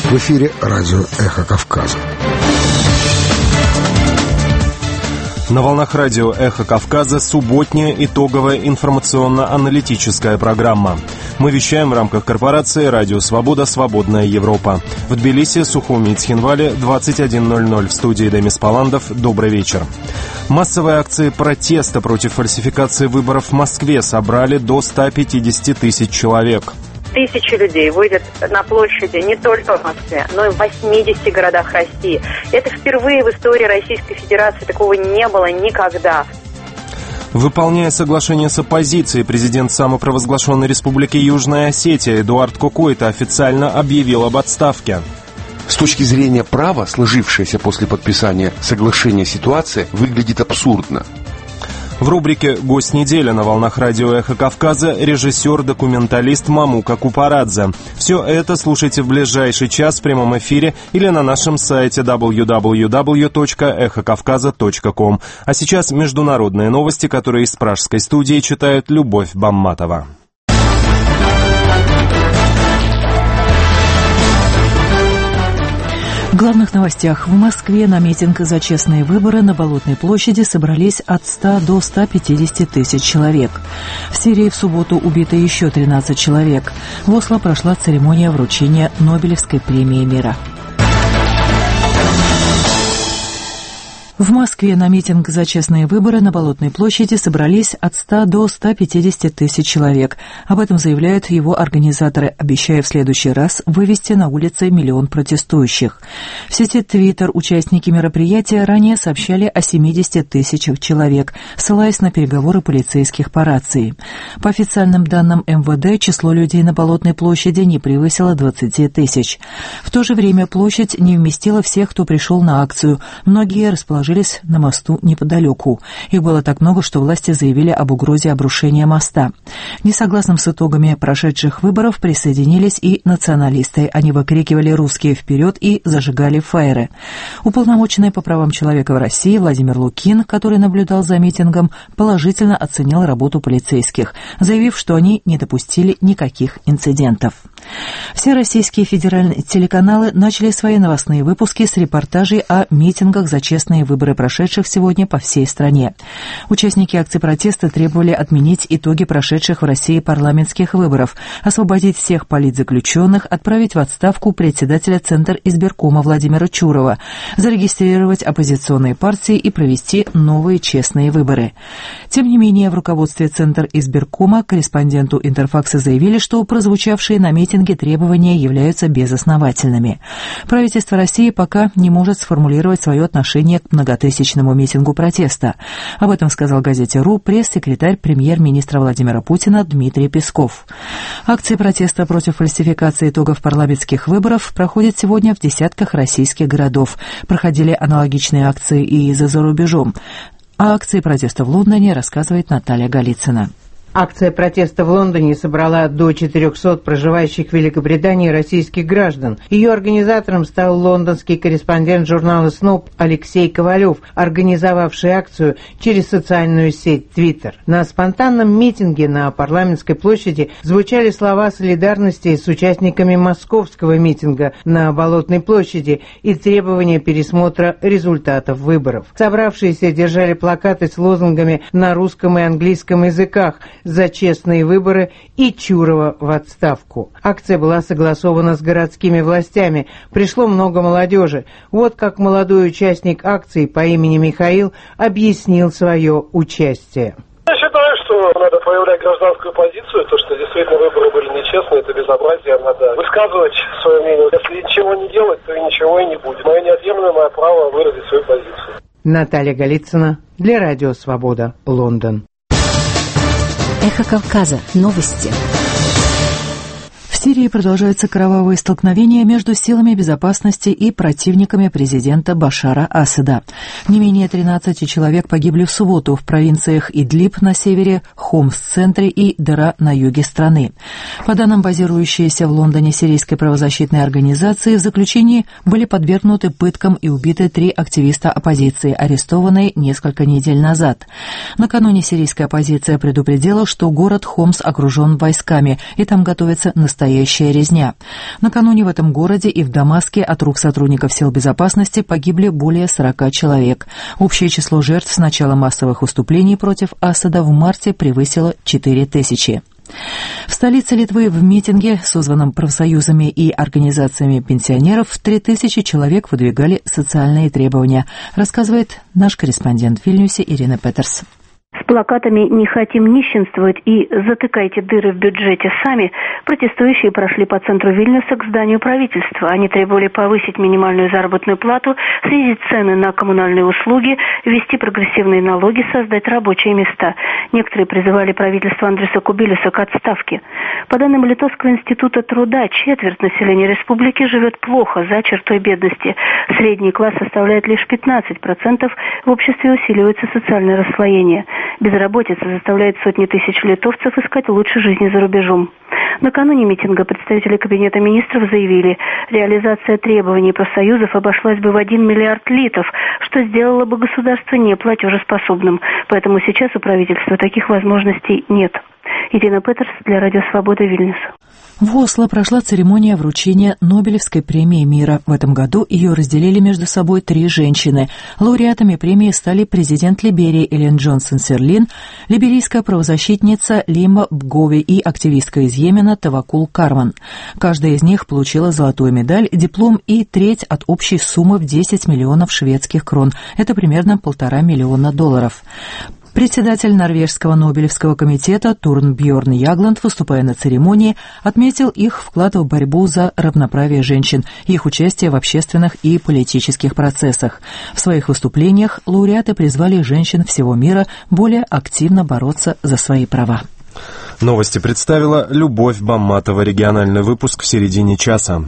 В эфире радио «Эхо Кавказа». На волнах радио «Эхо Кавказа» субботняя итоговая информационно-аналитическая программа. Мы вещаем в рамках корпорации «Радио Свобода. Свободная Европа». В Тбилиси, Сухуми и Цхинвале 21:00. В студии Демис Паландов. Добрый вечер. Массовые акции протеста против фальсификации выборов в Москве собрали до 150 тысяч человек. Тысячи людей выйдут на площади не только в Москве, но и в 80 городах России. Это впервые в истории Российской Федерации, такого не было никогда. Выполняя соглашение с оппозицией, президент самопровозглашенной Республики Южная Осетия Эдуард Кокойта официально объявил об отставке. С точки зрения права, сложившаяся после подписания соглашения ситуация выглядит абсурдно. В рубрике «Гость недели» на волнах радио «Эхо Кавказа» режиссер-документалист Мамука Купарадзе. Все это слушайте в ближайший час в прямом эфире или на нашем сайте www.эхокавказа.ком. А сейчас международные новости, которые из пражской студии читает Любовь Бамматова. В главных новостях. В Москве на митинг за честные выборы на Болотной площади собрались от 100 до 150 тысяч человек. В Сирии в субботу убито еще 13 человек. В Осло прошла церемония вручения Нобелевской премии мира. В Москве на митинг за честные выборы на Болотной площади собрались от 100 до 150 тысяч человек. Об этом заявляют его организаторы, обещая в следующий раз вывести на улицы 1 миллион протестующих. В сети Twitter участники мероприятия ранее сообщали о 70 тысячах человек, ссылаясь на переговоры полицейских по рации. По официальным данным МВД, число людей на Болотной площади не превысило 20 тысяч. В то же время площадь не вместила всех, кто пришел на акцию. Многие расположились на мосту неподалеку. Их было так много, что власти заявили об угрозе обрушения моста. Несогласным с итогами прошедших выборов присоединились и националисты. Они выкрикивали «Русские вперед!» и зажигали фаеры. Уполномоченный по правам человека в России Владимир Лукин, который наблюдал за митингом, положительно оценил работу полицейских, заявив, что они не допустили никаких инцидентов. Все российские федеральные телеканалы начали свои новостные выпуски с репортажей о митингах за честные выборы, прошедших сегодня по всей стране. Участники акции протеста требовали отменить итоги прошедших в России парламентских выборов, освободить всех политзаключенных, отправить в отставку председателя Центризбиркома Владимира Чурова, зарегистрировать оппозиционные партии и провести новые честные выборы. Тем не менее, в руководстве Центризбиркома корреспонденту Интерфакса заявили, что прозвучавшие на митинге требования являются безосновательными. Правительство России пока не может сформулировать свое отношение к многотысячному митингу протеста. Об этом сказал газете «РУ» пресс-секретарь премьер-министра Владимира Путина Дмитрий Песков. Акции протеста против фальсификации итогов парламентских выборов проходят сегодня в десятках российских городов. Проходили аналогичные акции и за рубежом. О акции протеста в Лондоне рассказывает Наталья Голицына. Акция протеста в Лондоне собрала до 400 проживающих в Великобритании российских граждан. Ее организатором стал лондонский корреспондент журнала «Сноб» Алексей Ковалев, организовавший акцию через социальную сеть Twitter. На спонтанном митинге на Парламентской площади звучали слова солидарности с участниками московского митинга на Болотной площади и требования пересмотра результатов выборов. Собравшиеся держали плакаты с лозунгами на русском и английском языках за честные выборы и Чурова в отставку. Акция была согласована с городскими властями. Пришло много молодежи. Вот как молодой участник акции по имени Михаил объяснил свое участие. Я считаю, что надо проявлять гражданскую позицию, то, что действительно выборы были нечестные, это безобразие, надо высказывать свое мнение. Если ничего не делать, то и ничего и не будет. Мое неотъемлемое право выразить свою позицию. Наталья Голицына для Радио Свобода, Лондон. Эхо Кавказа. Новости. В Сирии продолжаются кровавые столкновения между силами безопасности и противниками президента Башара Асада. Не менее 13 человек погибли в субботу в провинциях Идлиб на севере, Хомс в центре и Дера на юге страны. По данным базирующейся в Лондоне сирийской правозащитной организации, в заключении были подвергнуты пыткам и убиты 3 активиста оппозиции, арестованные несколько недель назад. Накануне сирийская оппозиция предупредила, что город Хомс окружен войсками, и там готовится настоящая настоящая резня. Накануне в этом городе и в Дамаске от рук сотрудников сил безопасности погибли более 40 человек. Общее число жертв с начала массовых выступлений против Асада в марте превысило 4000. В столице Литвы в митинге, созванном профсоюзами и организациями пенсионеров, 3000 человек выдвигали социальные требования, рассказывает наш корреспондент в Вильнюсе Ирина Петерс. С плакатами «Не хотим нищенствовать» и «Затыкайте дыры в бюджете сами» протестующие прошли по центру Вильнюса к зданию правительства. Они требовали повысить минимальную заработную плату, снизить цены на коммунальные услуги, ввести прогрессивные налоги, создать рабочие места. Некоторые призывали правительство Андреса Кубилюса к отставке. По данным Литовского института труда, четверть населения республики живет плохо, за чертой бедности. Средний класс составляет лишь 15%, в обществе усиливается социальное расслоение. Безработица заставляет сотни тысяч литовцев искать лучшей жизни за рубежом. Накануне митинга представители Кабинета министров заявили, реализация требований профсоюзов обошлась бы в 1 миллиард литов, что сделало бы государство неплатежеспособным. Поэтому сейчас у правительства таких возможностей нет. Ирина Петерс для Радио Свобода, Вильнюс. В Осло прошла церемония вручения Нобелевской премии мира. В этом году ее разделили между собой 3 женщины. Лауреатами премии стали президент Либерии Эллен Джонсон Сирлин, либерийская правозащитница Лима Бгови и активистка из Йемена Тавакул Карман. Каждая из них получила золотую медаль, диплом и треть от общей суммы в 10 миллионов шведских крон. Это примерно $1,5 миллиона. Председатель Норвежского Нобелевского комитета Турнбьорн Ягланд, выступая на церемонии, отметил их вклад в борьбу за равноправие женщин и их участие в общественных и политических процессах. В своих выступлениях лауреаты призвали женщин всего мира более активно бороться за свои права. Новости представила Любовь Бамматова. Региональный выпуск в середине часа.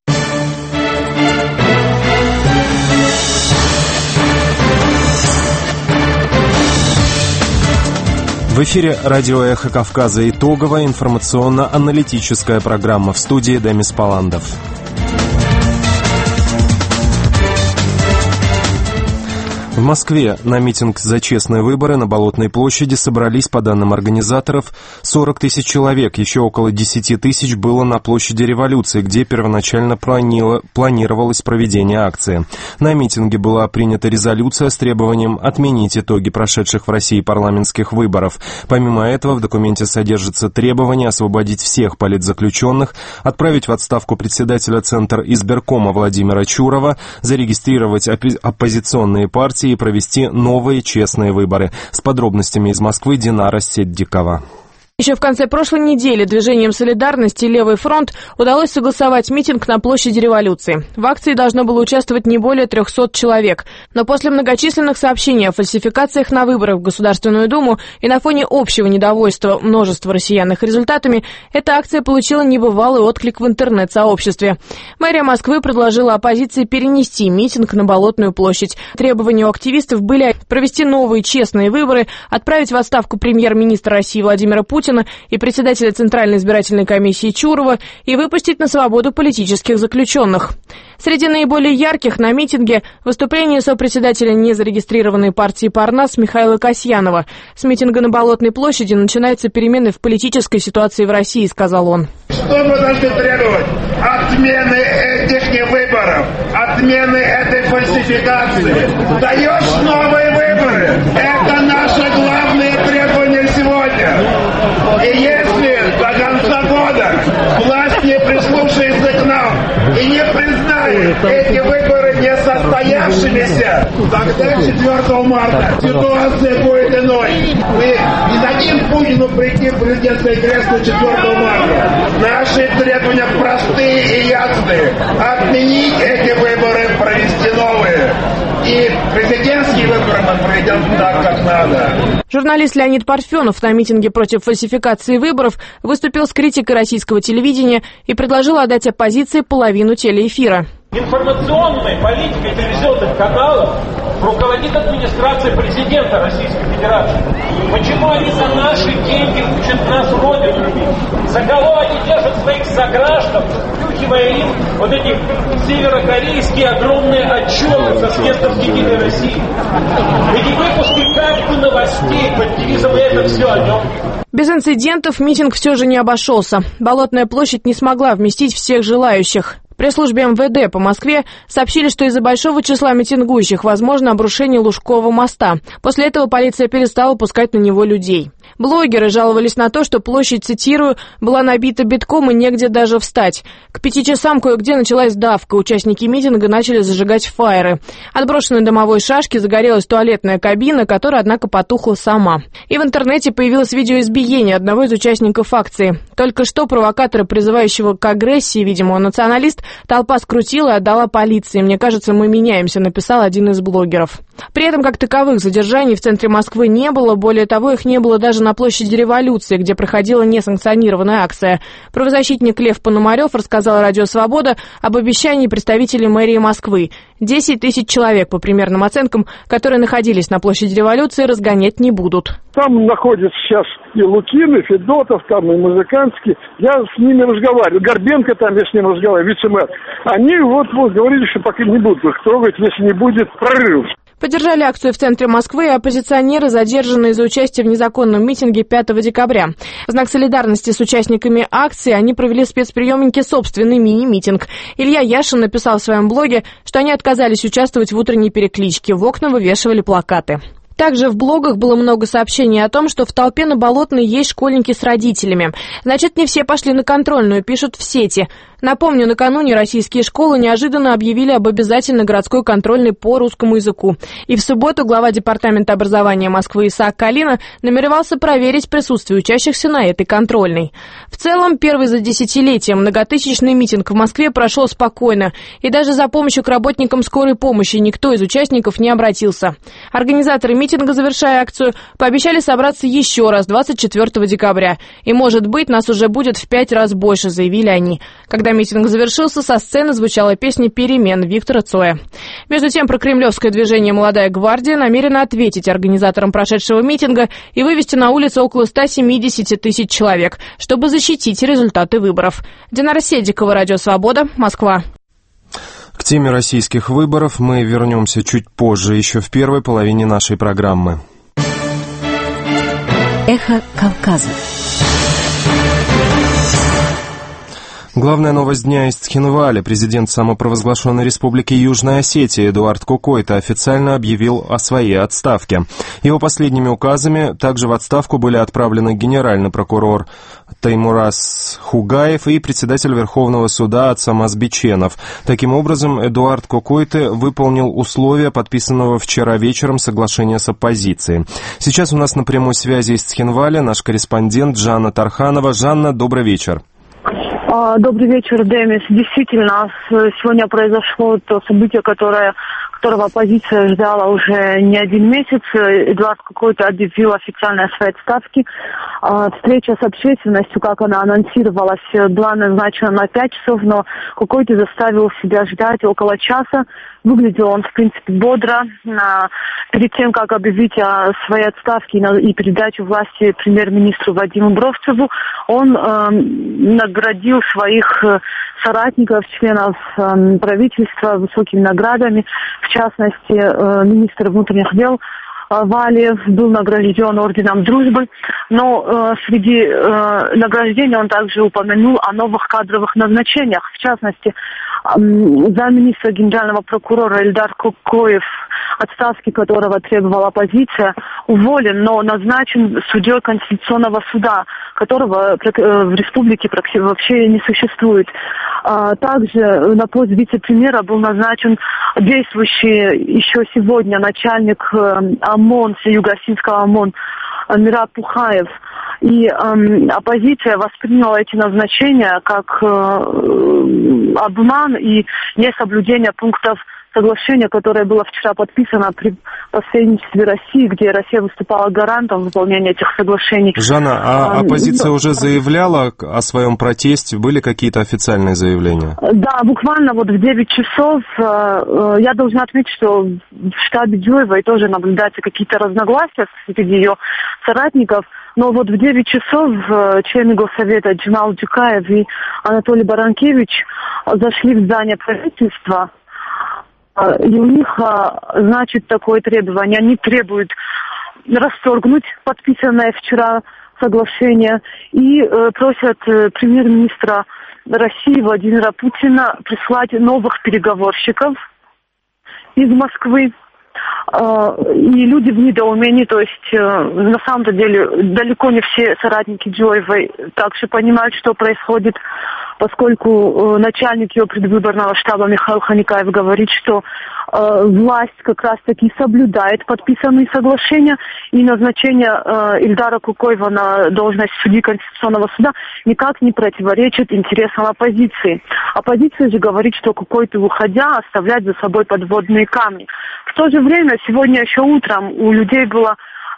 В эфире радио «Эхо Кавказа» итоговая информационно-аналитическая программа, в студии Демис Паландов. В Москве на митинг за честные выборы на Болотной площади собрались, по данным организаторов, 40 тысяч человек. Еще около 10 тысяч было на площади Революции, где первоначально планировалось проведение акции. На митинге была принята резолюция с требованием отменить итоги прошедших в России парламентских выборов. Помимо этого, в документе содержится требование освободить всех политзаключенных, отправить в отставку председателя Центра избиркома Владимира Чурова, зарегистрировать оппозиционные партии и провести новые честные выборы. С подробностями из Москвы Динара Седдикова. Еще в конце прошлой недели движением «Солидарность» и «Левый фронт» удалось согласовать митинг на площади Революции. В акции должно было участвовать не более 300 человек. Но после многочисленных сообщений о фальсификациях на выборах в Государственную Думу и на фоне общего недовольства множества россиян их результатами, эта акция получила небывалый отклик в интернет-сообществе. Мэрия Москвы предложила оппозиции перенести митинг на Болотную площадь. Требования у активистов были провести новые честные выборы, отправить в отставку премьер-министра России Владимира Путина и председателя Центральной избирательной комиссии Чурова и выпустить на свободу политических заключенных. Среди наиболее ярких на митинге выступление сопредседателя незарегистрированной партии «Парнас» Михаила Касьянова. С митинга на Болотной площади начинаются перемены в политической ситуации в России, сказал он. Что мы должны требовать? Отмены этих выборов, отмены этой фальсификации. Даешь новые выборы. Это наше главное требование сегодня. И если до конца года власть не прислушается к нам и не признает эти выборы несостоявшимися, тогда 4 марта ситуация будет иной. Мы не дадим Путину прийти в президентское кресло 4 марта. Наши требования простые и ясные. Отменить эти выборы, провести новые. И президентские выборы мы проведем так, как надо. Журналист Леонид Парфенов на митинге против фальсификации выборов выступил с критикой российского телевидения и предложил отдать оппозиции половину телеэфира. Информационной политикой телевизионных каналов руководит администрация президента Российской Федерации. Почему они за наши деньги учат нас Родину любить? За кого они держат своих сограждан, запихивая им вот эти северокорейские огромные отчеты со съездов Единой России. Эти выпуски как бы новостей под девизом «Это все о нем». Без инцидентов митинг все же не обошелся. Болотная площадь не смогла вместить всех желающих. В пресс-службе МВД по Москве сообщили, что из-за большого числа митингующих возможно обрушение Лужкового моста. После этого полиция перестала пускать на него людей. Блогеры жаловались на то, что площадь, цитирую, была набита битком и негде даже встать. К 5 часам кое-где началась давка. Участники митинга начали зажигать фаеры. От брошенной дымовой шашки загорелась туалетная кабина, которая, однако, потухла сама. И в интернете появилось видео избиения одного из участников акции. Только что провокатора, призывающего к агрессии, видимо, он националист, толпа скрутила и отдала полиции. Мне кажется, мы меняемся, написал один из блогеров. При этом, как таковых, задержаний в центре Москвы не было. Более того, их не было даже на площади Революции, где проходила несанкционированная акция. Правозащитник Лев Пономарев рассказал Радио Свобода об обещании представителей мэрии Москвы. 10 тысяч человек, по примерным оценкам, которые находились на площади Революции, разгонять не будут. Там находятся сейчас и Лукин, и Федотов, там и Музыканский. Я с ними разговариваю. Горбенко там, я с ним разговариваю, вице-мэр. Они вот говорили, что пока не будут их трогать, если не будет прорыв. Поддержали акцию в центре Москвы оппозиционеры, задержанные за участие в незаконном митинге 5 декабря. В знак солидарности с участниками акции они провели в спецприемнике собственный мини-митинг. Илья Яшин написал в своем блоге, что они отказались участвовать в утренней перекличке. В окна вывешивали плакаты. Также в блогах было много сообщений о том, что в толпе на Болотной есть школьники с родителями. Значит, не все пошли на контрольную, пишут в сети. Напомню, накануне российские школы неожиданно объявили об обязательной городской контрольной по русскому языку. И в субботу глава Департамента образования Москвы Исаак Калина намеревался проверить присутствие учащихся на этой контрольной. В целом, первый за десятилетие многотысячный митинг в Москве прошел спокойно. И даже за помощью к работникам скорой помощи никто из участников не обратился. Организаторы митинга, завершая акцию, пообещали собраться еще раз 24 декабря. И, может быть, нас уже будет в 5 раз больше, заявили они. Когда митинг завершился, со сцены звучала песня «Перемен» Виктора Цоя. Между тем, прокремлевское движение «Молодая гвардия» намерено ответить организаторам прошедшего митинга и вывести на улицу около 170 тысяч человек, чтобы защитить результаты выборов. Динара Седикова, Радио Свобода, Москва. К теме российских выборов мы вернемся чуть позже, еще в первой половине нашей программы. Эхо Кавказа. Главная новость дня из Цхинваля. Президент самопровозглашенной республики Южная Осетия Эдуард Кокойто официально объявил о своей отставке. Его последними указами также в отставку были отправлены генеральный прокурор Таймураз Хугаев и председатель Верховного суда Ацамаз Биченов. Таким образом, Эдуард Кокойто выполнил условия подписанного вчера вечером соглашения с оппозицией. Сейчас у нас на прямой связи из Цхинваля наш корреспондент Жанна Тарханова. Жанна, добрый вечер. Добрый вечер, Демис. Действительно, сегодня произошло то событие, которого оппозиция ждала уже не один месяц. Эдуард Кокойто объявил официально о своей отставке. Встреча с общественностью, как она анонсировалась, была назначена на 5 часов, но Кокойто заставил себя ждать около часа. Выглядел он, в принципе, бодро. Перед тем, как объявить о своей отставке и передачу власти премьер-министру Вадиму Бровцеву, он наградил своих соратников, членов правительства высокими наградами. В частности, министр внутренних дел Валиев был награжден орденом дружбы, но среди награждений он также упомянул о новых кадровых назначениях. В частности, замминистра генерального прокурора Эльдар Кокоев, отставки которого требовала оппозиция, уволен, но назначен судьей Конституционного суда, которого в республике вообще не существует. Также на пост вице-премьера был назначен действующий еще сегодня начальник ОМОН, Юго-Осетинского ОМОН Мираб Пухаев. И оппозиция восприняла эти назначения как обман и несоблюдение пунктов соглашение, которое было вчера подписано при посредничестве России, где Россия выступала гарантом выполнения этих соглашений. Жанна, а оппозиция уже заявляла о своем протесте? Были какие-то официальные заявления? Да, буквально вот в 9 часов. Я должна отметить, что в штабе Дзюевой тоже наблюдаются какие-то разногласия среди ее соратников. Но вот в 9 часов члены Госсовета Джамал Джукаев и Анатолий Баранкевич зашли в здание правительства, и у них, значит, такое требование. Они требуют расторгнуть подписанное вчера соглашение и просят премьер-министра России Владимира Путина прислать новых переговорщиков из Москвы. И люди в недоумении, то есть на самом деле далеко не все соратники Джоевой также понимают, что происходит, поскольку начальник ее предвыборного штаба Михаил Ханикаев говорит, что власть как раз-таки соблюдает подписанные соглашения, и назначение Ильдара Кукоева на должность судьи Конституционного суда никак не противоречит интересам оппозиции. Оппозиция же говорит, что Кукоев, уходя, оставляет за собой подводные камни. В то же время, сегодня еще утром у людей было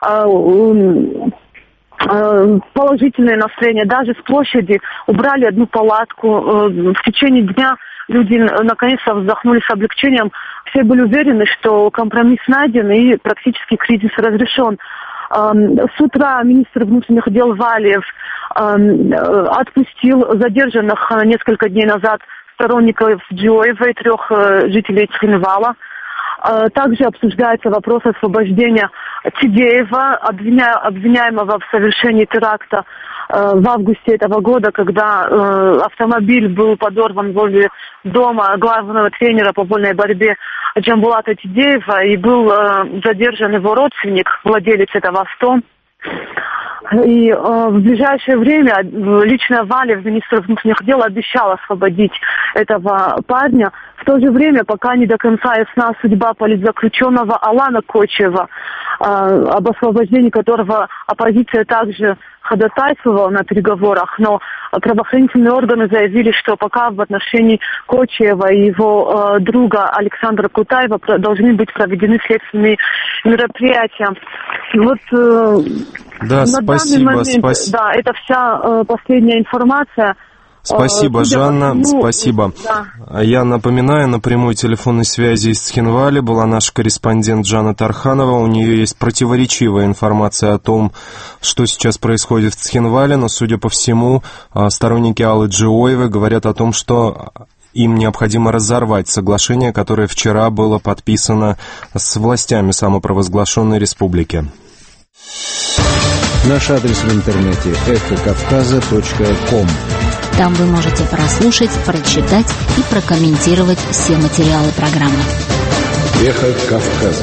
положительное настроение. Даже с площади убрали одну палатку. В течение дня люди наконец-то вздохнули с облегчением. Все были уверены, что компромисс найден и практически кризис разрешен. С утра министр внутренних дел Валиев отпустил задержанных несколько дней назад сторонников Джоевой, 3 жителей Цхинвала. Также обсуждается вопрос освобождения Тидеева, обвиняемого в совершении теракта в августе этого года, когда автомобиль был подорван возле дома главного тренера по вольной борьбе Джамбулата Тидеева, и был задержан его родственник, владелец этого авто. И в ближайшее время лично Валиев, министр внутренних дел, обещал освободить этого парня. В то же время, пока не до конца ясна судьба политзаключенного Алана Кочева, об освобождении которого оппозиция также ходатайствовала на переговорах, но правоохранительные органы заявили, что пока в отношении Кочева и его друга Александра Кутаева должны быть проведены следственные мероприятия. Вот да, на спасибо, данный момент, да, это вся последняя информация. Спасибо, Жанна, спасибо. Да. Я напоминаю, на прямой телефонной связи из Цхинвали была наш корреспондент Жанна Тарханова. У нее есть противоречивая информация о том, что сейчас происходит в Цхинвале, но, судя по всему, сторонники Аллы Джоевой говорят о том, что им необходимо разорвать соглашение, которое вчера было подписано с властями самопровозглашенной республики. Наш адрес в интернете эхокавказа.ком. Там вы можете прослушать, прочитать и прокомментировать все материалы программы. Эхо Кавказа.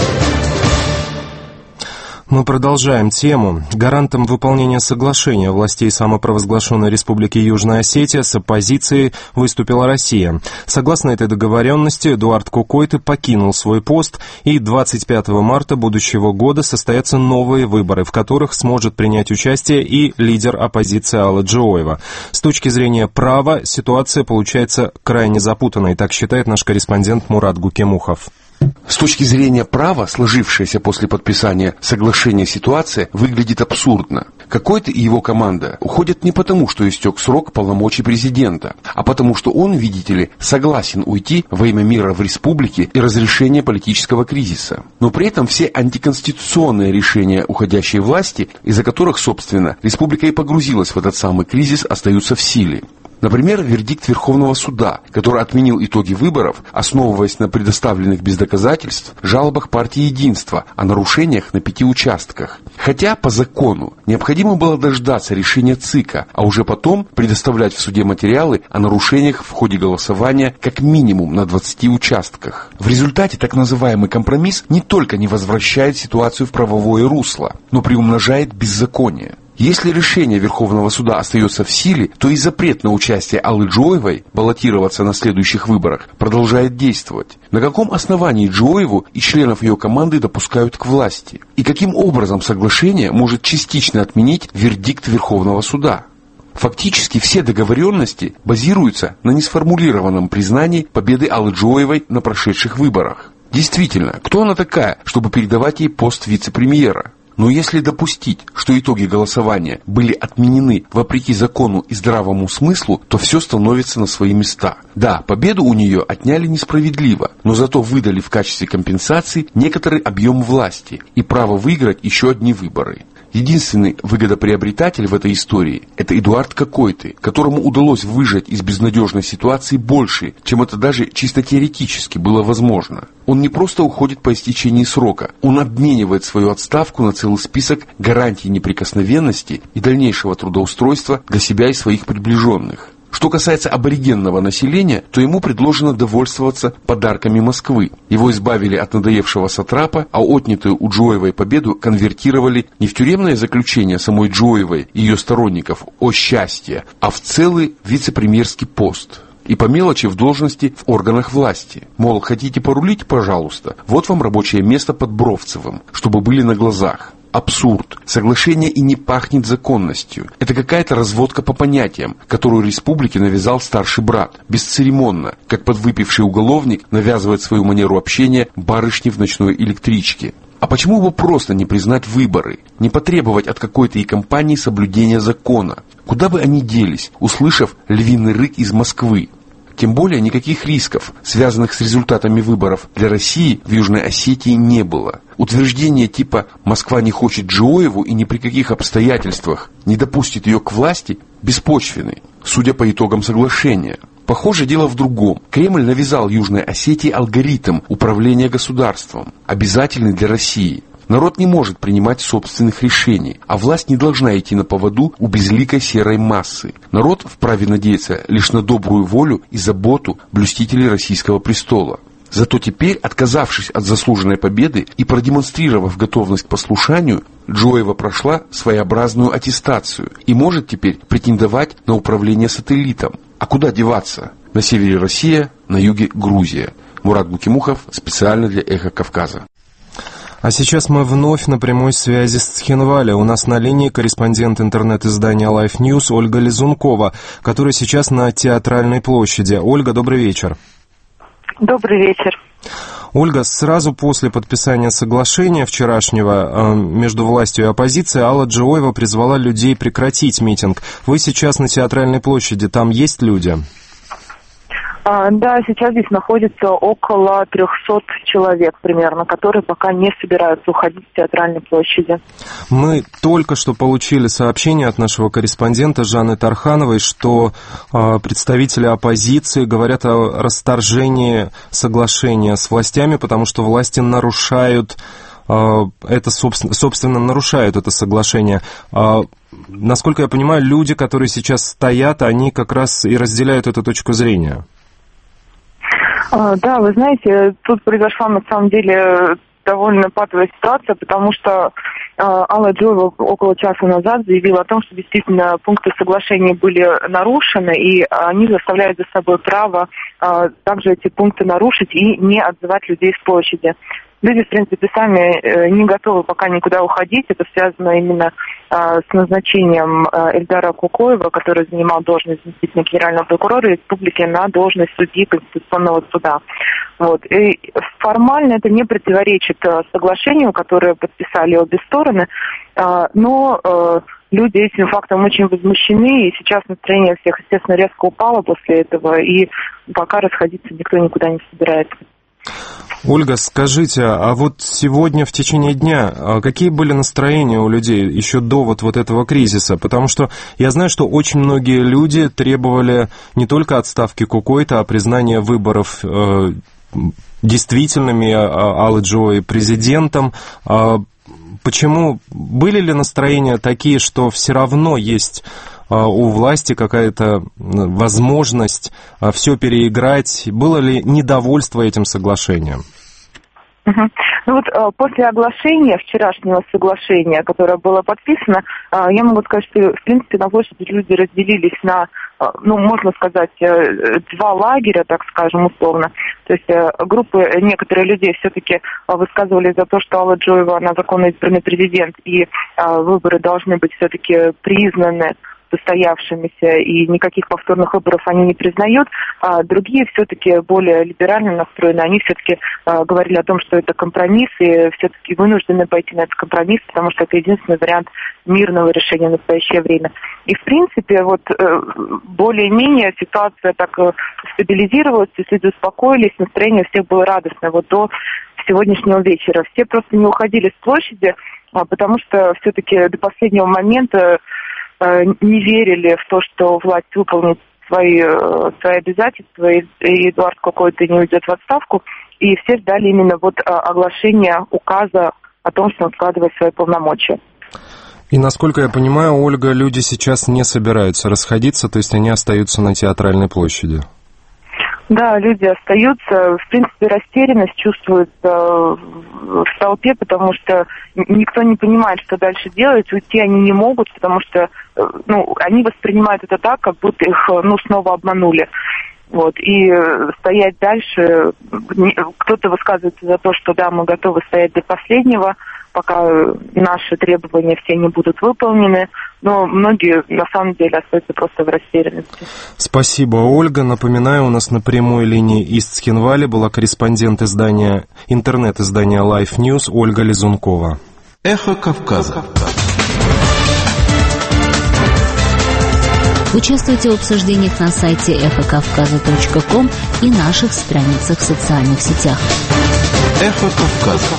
Мы продолжаем тему. Гарантом выполнения соглашения властей самопровозглашенной Республики Южная Осетия с оппозицией выступила Россия. Согласно этой договоренности, Эдуард Кукойты покинул свой пост, и 25 марта будущего года состоятся новые выборы, в которых сможет принять участие и лидер оппозиции Алла Джоева. С точки зрения права ситуация получается крайне запутанной, так считает наш корреспондент Мурат Гукемухов. С точки зрения права, сложившаяся после подписания соглашения ситуация выглядит абсурдно. Кукойты и его команда уходят не потому, что истек срок полномочий президента, а потому, что он, видите ли, согласен уйти во имя мира в республике и разрешения политического кризиса. Но при этом все антиконституционные решения уходящей власти, из-за которых, собственно, республика и погрузилась в этот самый кризис, остаются в силе. Например, вердикт Верховного суда, который отменил итоги выборов, основываясь на предоставленных без доказательств жалобах партии «Единство» о нарушениях на 5 участках. Хотя по закону необходимо было дождаться решения ЦИКа, а уже потом предоставлять в суде материалы о нарушениях в ходе голосования как минимум на 20 участках. В результате так называемый компромисс не только не возвращает ситуацию в правовое русло, но приумножает беззаконие. Если решение Верховного суда остается в силе, то и запрет на участие Аллы Джоевой баллотироваться на следующих выборах продолжает действовать. На каком основании Джоеву и членов ее команды допускают к власти? И каким образом соглашение может частично отменить вердикт Верховного суда? Фактически все договоренности базируются на несформулированном признании победы Аллы Джоевой на прошедших выборах. Действительно, кто она такая, чтобы передавать ей пост вице-премьера? Но если допустить, что итоги голосования были отменены вопреки закону и здравому смыслу, то все становится на свои места. Да, победу у нее отняли несправедливо, но зато выдали в качестве компенсации некоторый объем власти и право выиграть еще одни выборы. Единственный выгодоприобретатель в этой истории – это Эдуард Какой-то, которому удалось выжать из безнадежной ситуации больше, чем это даже чисто теоретически было возможно. Он не просто уходит по истечении срока, он обменивает свою отставку на целый список гарантий неприкосновенности и дальнейшего трудоустройства для себя и своих приближенных. Что касается аборигенного населения, то ему предложено довольствоваться подарками Москвы. Его избавили от надоевшего сатрапа, а отнятую у Джоевой победу конвертировали не в тюремное заключение самой Джоевой и ее сторонников о счастье, а в целый вице-премьерский пост. И по мелочи в должности в органах власти. Мол, хотите порулить, пожалуйста, вот вам рабочее место под Бровцевым, чтобы были на глазах. Абсурд. Соглашение и не пахнет законностью. Это какая-то разводка по понятиям, которую республике навязал старший брат. Бесцеремонно, как подвыпивший уголовник навязывает свою манеру общения барышне в ночной электричке. А почему бы просто не признать выборы, не потребовать от какой-то и компании соблюдения закона? Куда бы они делись, услышав львиный рык из Москвы? Тем более никаких рисков, связанных с результатами выборов для России в Южной Осетии не было. Утверждение типа «Москва не хочет Джоеву и ни при каких обстоятельствах не допустит ее к власти» беспочвенны, судя по итогам соглашения. Похоже, дело в другом. Кремль навязал Южной Осетии алгоритм управления государством, обязательный для России. Народ не может принимать собственных решений, а власть не должна идти на поводу у безликой серой массы. Народ вправе надеяться лишь на добрую волю и заботу блюстителей российского престола. Зато теперь, отказавшись от заслуженной победы и продемонстрировав готовность к послушанию, Джоева прошла своеобразную аттестацию и может теперь претендовать на управление сателлитом. А куда деваться? На севере Россия, на юге Грузия. Мурат Букимухов специально для «Эхо Кавказа». А сейчас мы вновь на прямой связи с Цхинвали. У нас на линии корреспондент интернет-издания Life News Ольга Лизункова, которая сейчас на Театральной площади. Ольга, добрый вечер. Добрый вечер. Ольга, сразу после подписания соглашения вчерашнего между властью и оппозицией Алла Джоева призвала людей прекратить митинг. Вы сейчас на Театральной площади, там есть люди? Да, сейчас здесь находится около 300 человек примерно, которые пока не собираются уходить с Театральной площади. Мы только что получили сообщение от нашего корреспондента Жанны Тархановой, что представители оппозиции говорят о расторжении соглашения с властями, потому что власти нарушают это, собственно, нарушают это соглашение. Насколько я понимаю, люди, которые сейчас стоят, они как раз и разделяют эту точку зрения. Да, вы знаете, тут произошла на самом деле довольно патовая ситуация, потому что Алла Джоева около часа назад заявила о том, что действительно пункты соглашения были нарушены, и они заставляют за собой право также эти пункты нарушить и не отзывать людей с площади. Люди, в принципе, сами не готовы пока никуда уходить. Это связано именно с назначением Эльдара Кукоева, который занимал должность заместителя генерального прокурора республики, на должность судьи Конституционного суда. Вот. И формально это не противоречит соглашению, которое подписали обе стороны, но люди этим фактом очень возмущены, и сейчас настроение всех, естественно, резко упало после этого, и пока расходиться никто никуда не собирается. Ольга, скажите, а вот сегодня в течение дня какие были настроения у людей еще до вот этого кризиса? Потому что я знаю, что очень многие люди требовали не только отставки Кукойта, а признания выборов действительными Аллы Джоевой президентом. Почему? Были ли настроения такие, что все равно есть у власти какая-то возможность все переиграть? Было ли недовольство этим соглашением? Ну вот после оглашения вчерашнего соглашения, которое было подписано, я могу сказать, что в принципе на площади люди разделились на, можно сказать, два лагеря, так скажем, условно. То есть группы, некоторые людей все-таки высказывались за то, что Алла Джоева, она законно избранный президент, и выборы должны быть все-таки признаны состоявшимися, и никаких повторных выборов они не признают, а другие все-таки более либерально настроены, они все-таки говорили о том, что это компромисс, и все-таки вынуждены пойти на этот компромисс, потому что это единственный вариант мирного решения в настоящее время. И, в принципе, вот более-менее ситуация так стабилизировалась, люди успокоились, настроение у всех было радостное вот до сегодняшнего вечера. Все просто не уходили с площади, потому что все-таки до последнего момента не верили в то, что власть выполнит свои обязательства, и Эдуард Кокойты не уйдет в отставку, и все ждали именно оглашения указа о том, что он складывает свои полномочия. И, насколько я понимаю, Ольга, люди сейчас не собираются расходиться, то есть они остаются на Театральной площади. Да, люди остаются. В принципе, растерянность чувствуется в толпе, потому что никто не понимает, что дальше делать. Уйти они не могут, потому что они воспринимают это так, как будто их снова обманули. И стоять дальше, кто-то высказывается за то, что да, мы готовы стоять до последнего, пока наши требования все не будут выполнены, но многие на самом деле остаются просто в растерянности. Спасибо, Ольга. Напоминаю, у нас на прямой линии из Цхинвали была корреспондент интернет-издания Life News Ольга Лизункова. Эхо Кавказа. Участвуйте в обсуждениях на сайте эхокавказа.ком и наших страницах в социальных сетях. Эхо Кавказа.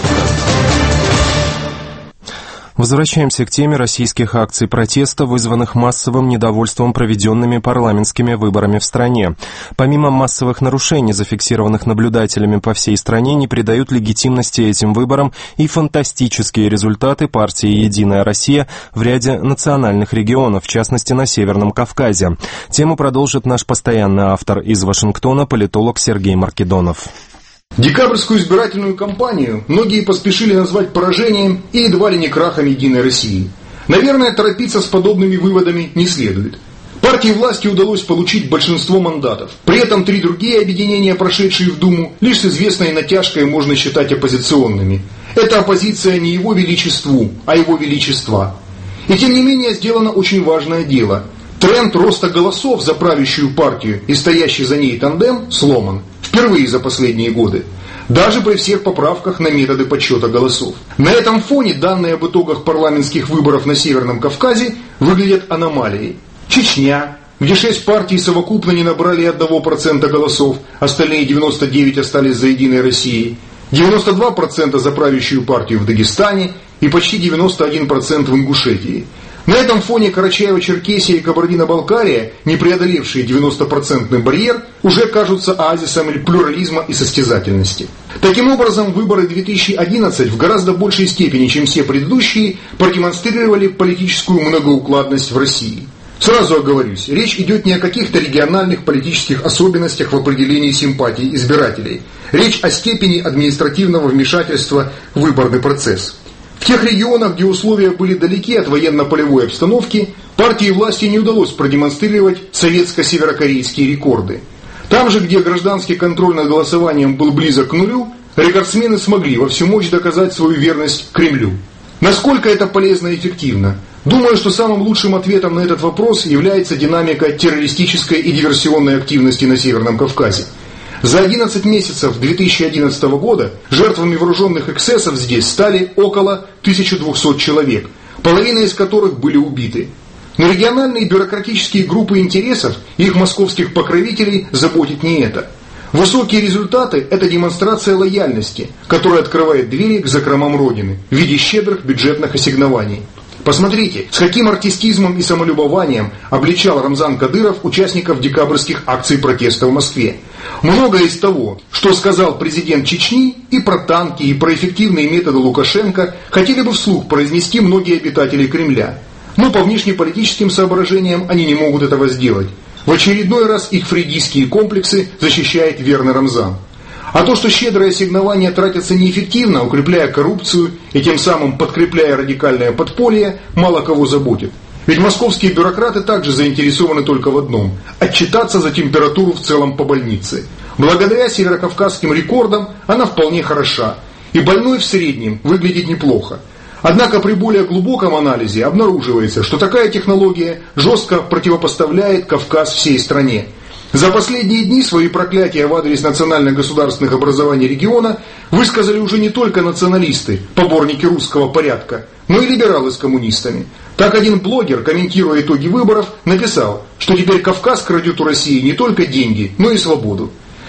Возвращаемся к теме российских акций протеста, вызванных массовым недовольством проведенными парламентскими выборами в стране. Помимо массовых нарушений, зафиксированных наблюдателями по всей стране, не придают легитимности этим выборам и фантастические результаты партии «Единая Россия» в ряде национальных регионов, в частности на Северном Кавказе. Тему продолжит наш постоянный автор из Вашингтона, политолог Сергей Маркедонов. Декабрьскую избирательную кампанию многие поспешили назвать поражением и едва ли не крахом «Единой России». Наверное, торопиться с подобными выводами не следует. Партии власти удалось получить большинство мандатов. При этом три другие объединения, прошедшие в Думу, лишь с известной натяжкой можно считать оппозиционными. Это оппозиция не его величеству, а его величества. И тем не менее сделано очень важное дело. Тренд роста голосов за правящую партию и стоящий за ней тандем сломан. Впервые за последние годы. Даже при всех поправках на методы подсчета голосов. На этом фоне данные об итогах парламентских выборов на Северном Кавказе выглядят аномалией. Чечня, где 6 партий совокупно не набрали 1% голосов, остальные 99 остались за «Единой Россией», 92% за правящую партию в Дагестане и почти 91% в Ингушетии. На этом фоне Карачаево-Черкесия и Кабардино-Балкария, не преодолевшие 90% барьер, уже кажутся оазисом плюрализма и состязательности. Таким образом, выборы 2011 в гораздо большей степени, чем все предыдущие, продемонстрировали политическую многоукладность в России. Сразу оговорюсь, речь идет не о каких-то региональных политических особенностях в определении симпатий избирателей. Речь о степени административного вмешательства в выборный процесс. В тех регионах, где условия были далеки от военно-полевой обстановки, партии власти не удалось продемонстрировать советско-северокорейские рекорды. Там же, где гражданский контроль над голосованием был близок к нулю, рекордсмены смогли во всю мощь доказать свою верность Кремлю. Насколько это полезно и эффективно? Думаю, что самым лучшим ответом на этот вопрос является динамика террористической и диверсионной активности на Северном Кавказе. За 11 месяцев 2011 года жертвами вооруженных эксцессов здесь стали около 1200 человек, половина из которых были убиты. Но региональные бюрократические группы интересов и их московских покровителей заботит не это. Высокие результаты – это демонстрация лояльности, которая открывает двери к закромам Родины в виде щедрых бюджетных ассигнований. Посмотрите, с каким артистизмом и самолюбованием обличал Рамзан Кадыров участников декабрьских акций протеста в Москве. Многое из того, что сказал президент Чечни, и про танки, и про эффективные методы Лукашенко, хотели бы вслух произнести многие обитатели Кремля. Но по внешнеполитическим соображениям они не могут этого сделать. В очередной раз их фрейдистские комплексы защищает верный Рамзан. А то, что щедрые ассигнования тратятся неэффективно, укрепляя коррупцию и тем самым подкрепляя радикальное подполье, мало кого заботит. Ведь московские бюрократы также заинтересованы только в одном – отчитаться за температуру в целом по больнице. Благодаря северокавказским рекордам она вполне хороша, и больной в среднем выглядит неплохо. Однако при более глубоком анализе обнаруживается, что такая технология жестко противопоставляет Кавказ всей стране. За последние дни свои проклятия в адрес национальных государственных образований региона высказали уже не только националисты, поборники русского порядка, но и либералы с коммунистами. Так один блогер, комментируя итоги выборов, написал, что теперь Кавказ крадет у России не только деньги, но и свободу.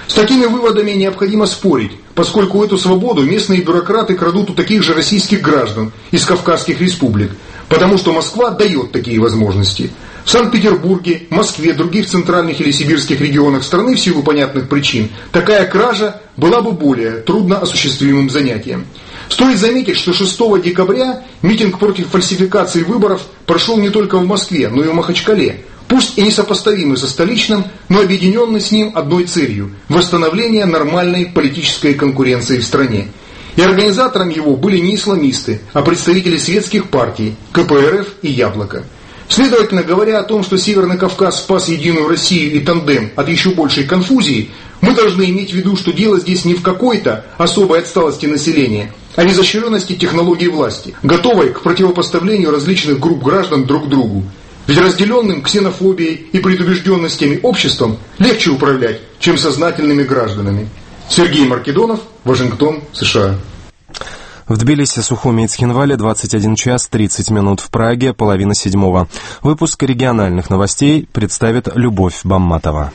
С такими выводами необходимо спорить, поскольку эту свободу местные бюрократы крадут у таких же российских граждан из Кавказских республик, потому что Москва дает такие возможности. В Санкт-Петербурге, Москве, других центральных или сибирских регионах страны в силу понятных причин такая кража была бы более трудно осуществимым занятием. Стоит заметить, что 6 декабря митинг против фальсификации выборов прошел не только в Москве, но и в Махачкале. Пусть и несопоставимый со столичным, но объединенный с ним одной целью – восстановление нормальной политической конкуренции в стране. И организатором его были не исламисты, а представители светских партий – КПРФ и Яблоко. Следовательно, говоря о том, что Северный Кавказ спас Единую Россию и тандем от еще большей конфузии, мы должны иметь в виду, что дело здесь не в какой-то особой отсталости населения, а в изощренности технологий власти, готовой к противопоставлению различных групп граждан друг другу. Ведь разделенным ксенофобией и предубежденностями обществом легче управлять, чем сознательными гражданами. Сергей Маркедонов, Вашингтон, США. В Тбилиси, Сухуми и Цхинвале 21 час 30 минут. В Праге 6:30. Выпуск региональных новостей представит Любовь Бамматова.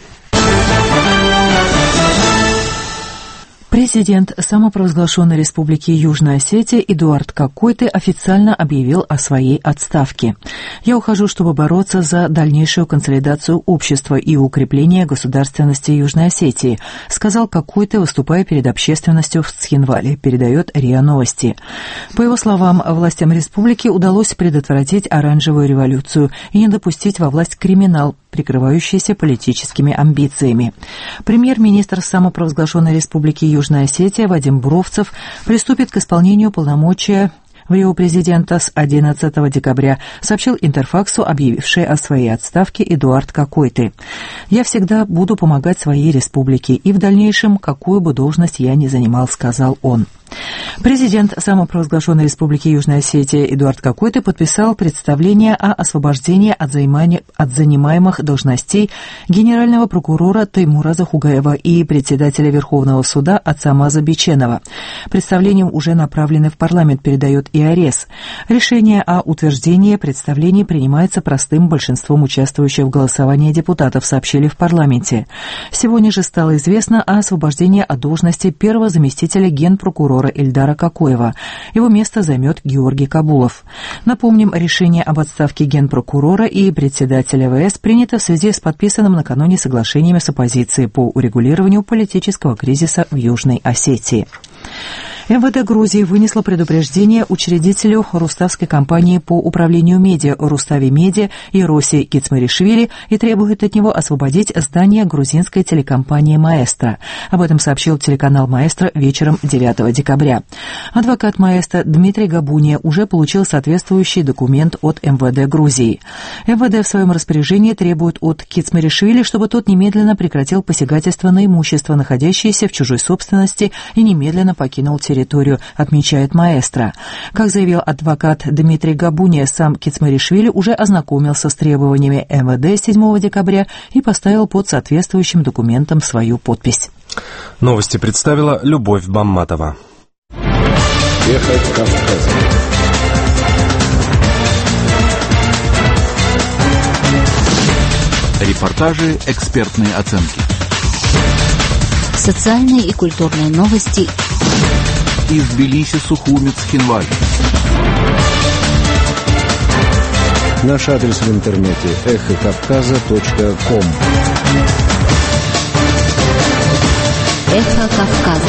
Президент самопровозглашенной республики Южная Осетия Эдуард Какойты официально объявил о своей отставке. «Я ухожу, чтобы бороться за дальнейшую консолидацию общества и укрепление государственности Южной Осетии», сказал Какойты, выступая перед общественностью в Цхинвале, передает РИА Новости. По его словам, властям республики удалось предотвратить оранжевую революцию и не допустить во власть криминал, прикрывающийся политическими амбициями. Премьер-министр самопровозглашенной республики Южная Осетия Вадим Буровцев приступит к исполнению полномочия в Рио президента с 11 декабря, сообщил Интерфаксу, объявивший о своей отставке Эдуард Какойты. «Я всегда буду помогать своей республике и в дальнейшем, какую бы должность я ни занимал», сказал он. Президент самопровозглашенной республики Южная Осетия Эдуард Какойты подписал представление о освобождении от занимаемых должностей генерального прокурора Теймура Захугаева и председателя Верховного суда Ацамаза Биченова. Представлением уже направлены в парламент, передает ИАРЕС. Решение о утверждении представлений принимается простым большинством участвующих в голосовании депутатов, сообщили в парламенте. Сегодня же стало известно о освобождении от должности первого заместителя генпрокурора Эльдара Какоева. Его место займет Георгий Кабулов. Напомним, решение об отставке генпрокурора и председателя ВС принято в связи с подписанным накануне соглашениями с оппозицией по урегулированию политического кризиса в Южной Осетии. МВД Грузии вынесло предупреждение учредителю руставской компании по управлению медиа Рустави Медиа Ироси Кицмаришвили и требует от него освободить здание грузинской телекомпании «Маэстро». Об этом сообщил телеканал «Маэстро» вечером 9 декабря. Адвокат «Маэстро» Дмитрий Габуния уже получил соответствующий документ от МВД Грузии. МВД в своем распоряжении требует от Кицмаришвили, чтобы тот немедленно прекратил посягательство на имущество, находящееся в чужой собственности, и немедленно покинул территорию, отмечает «Маэстро». Как заявил адвокат Дмитрий Габуния, сам Кицмаришвили уже ознакомился с требованиями МВД 7 декабря и поставил под соответствующим документом свою подпись. Новости представила Любовь Бамматова. Эхо Кавказа. Репортажи, экспертные оценки. Социальные и культурные новости из Тбилиси, Сухуми, Цхинвале. Наш адрес в интернете эхокавказа.ком. Эхо Кавказа.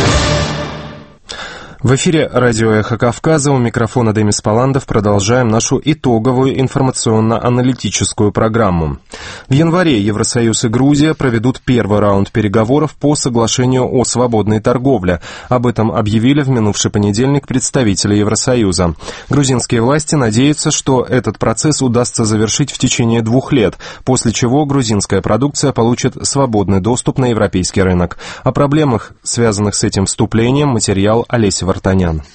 В эфире радио «Эхо Кавказа», у микрофона Демис Паландов. Продолжаем нашу итоговую информационно-аналитическую программу. В январе Евросоюз и Грузия проведут первый раунд переговоров по соглашению о свободной торговле. Об этом объявили в минувший понедельник представители Евросоюза. Грузинские власти надеются, что этот процесс удастся завершить в течение 2 лет, после чего грузинская продукция получит свободный доступ на европейский рынок. О проблемах, связанных с этим вступлением, материал Олеси Вартанян.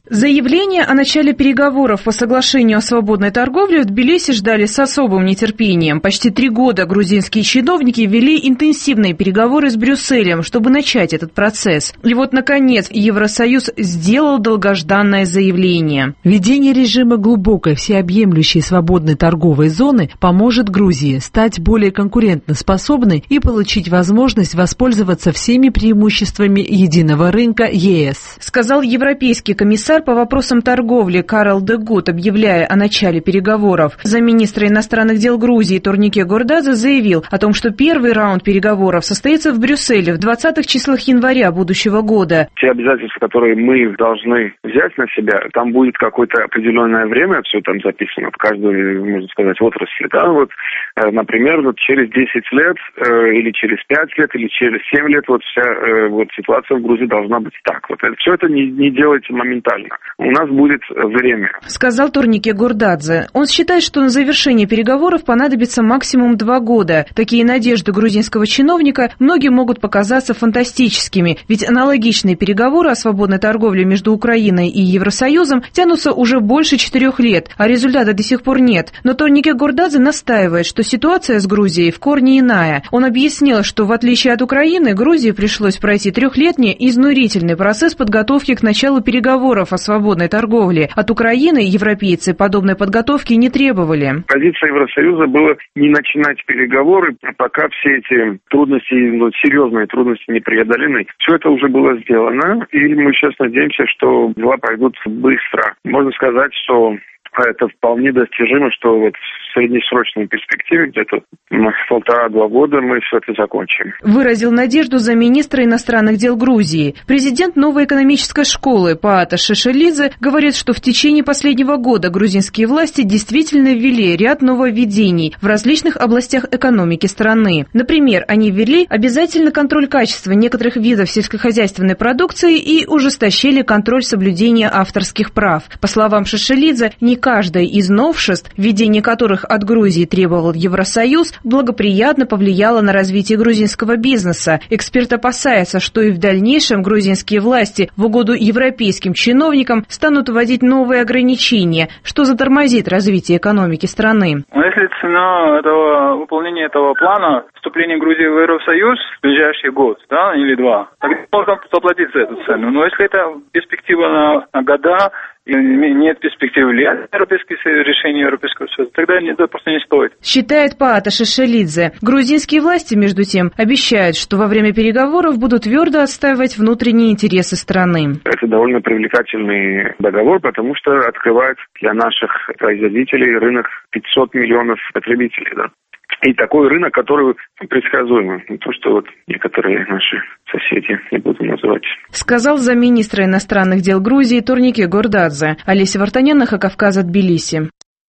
Заявление о начале переговоров по соглашению о свободной торговле в Тбилиси ждали с особым нетерпением. Почти 3 года грузинские чиновники вели интенсивные переговоры с Брюсселем, чтобы начать этот процесс. И вот, наконец, Евросоюз сделал долгожданное заявление. Введение режима глубокой, всеобъемлющей свободной торговой зоны поможет Грузии стать более конкурентоспособной и получить возможность воспользоваться всеми преимуществами единого рынка ЕС, сказал европейский комиссар по вопросам торговли Карл де Гут, объявляя о начале переговоров. Замминистра иностранных дел Грузии Торнике Гордадзе заявил о том, что первый раунд переговоров состоится в Брюсселе в 20-х числах января будущего года. Те обязательства, которые мы должны взять на себя, там будет какое-то определенное время, все там записано в каждую, можно сказать, отрасли. Да? Вот, например, вот через 10 лет, или через 5 лет, или через 7 лет вот вся вот ситуация в Грузии должна быть так. Вот все это не делайте моментально. У нас будет время. Сказал Торнике Гордадзе. Он считает, что на завершение переговоров понадобится максимум 2 года. Такие надежды грузинского чиновника многим могут показаться фантастическими, ведь аналогичные переговоры о свободной торговле между Украиной и Евросоюзом тянутся уже больше 4 лет, а результата до сих пор нет. Но Торнике Гордадзе настаивает, что ситуация с Грузией в корне иная. Он объяснил, что в отличие от Украины, Грузии пришлось пройти 3-летний изнурительный процесс подготовки к началу переговоров о свободной торговле. От Украины европейцы подобной подготовки не требовали. Позиция Евросоюза была не начинать переговоры, пока все эти трудности, серьезные трудности не преодолены. Все это уже было сделано, и мы сейчас надеемся, что дела пойдут быстро. Можно сказать, что это вполне достижимо, что вот в среднесрочной перспективе, где-то 1,5-2 года, мы все это закончим. Выразил надежду замминистра иностранных дел Грузии. Президент новой экономической школы Паата Шешелидзе говорит, что в течение последнего года грузинские власти действительно ввели ряд нововведений в различных областях экономики страны. Например, они ввели обязательный контроль качества некоторых видов сельскохозяйственной продукции и ужесточили контроль соблюдения авторских прав. По словам Шешелидзе, не каждое из новшеств, введение которых от Грузии требовал Евросоюз, благоприятно повлияло на развитие грузинского бизнеса. Эксперт опасается, что и в дальнейшем грузинские власти в угоду европейским чиновникам станут вводить новые ограничения, что затормозит развитие экономики страны. Если цена выполнения этого плана вступления Грузии в Евросоюз в ближайший год, да, или 2, тогда можно заплатить за эту цену. Но если это перспектива на года, и нет перспективы влияния на европейские решения Европейского Союза, тогда это просто не стоит. Считает Паата Шешелидзе. Грузинские власти, между тем, обещают, что во время переговоров будут твердо отстаивать внутренние интересы страны. Это довольно привлекательный договор, потому что открывает для наших производителей рынок 500 миллионов потребителей. Да? И такой рынок, который предсказуемый. Не то, что вот некоторые наши соседи, не буду называть. Сказал замминистра иностранных дел Грузии Торнике Гордадзе. Олеся Вартанян, Эхо Кавказа, Тбилиси.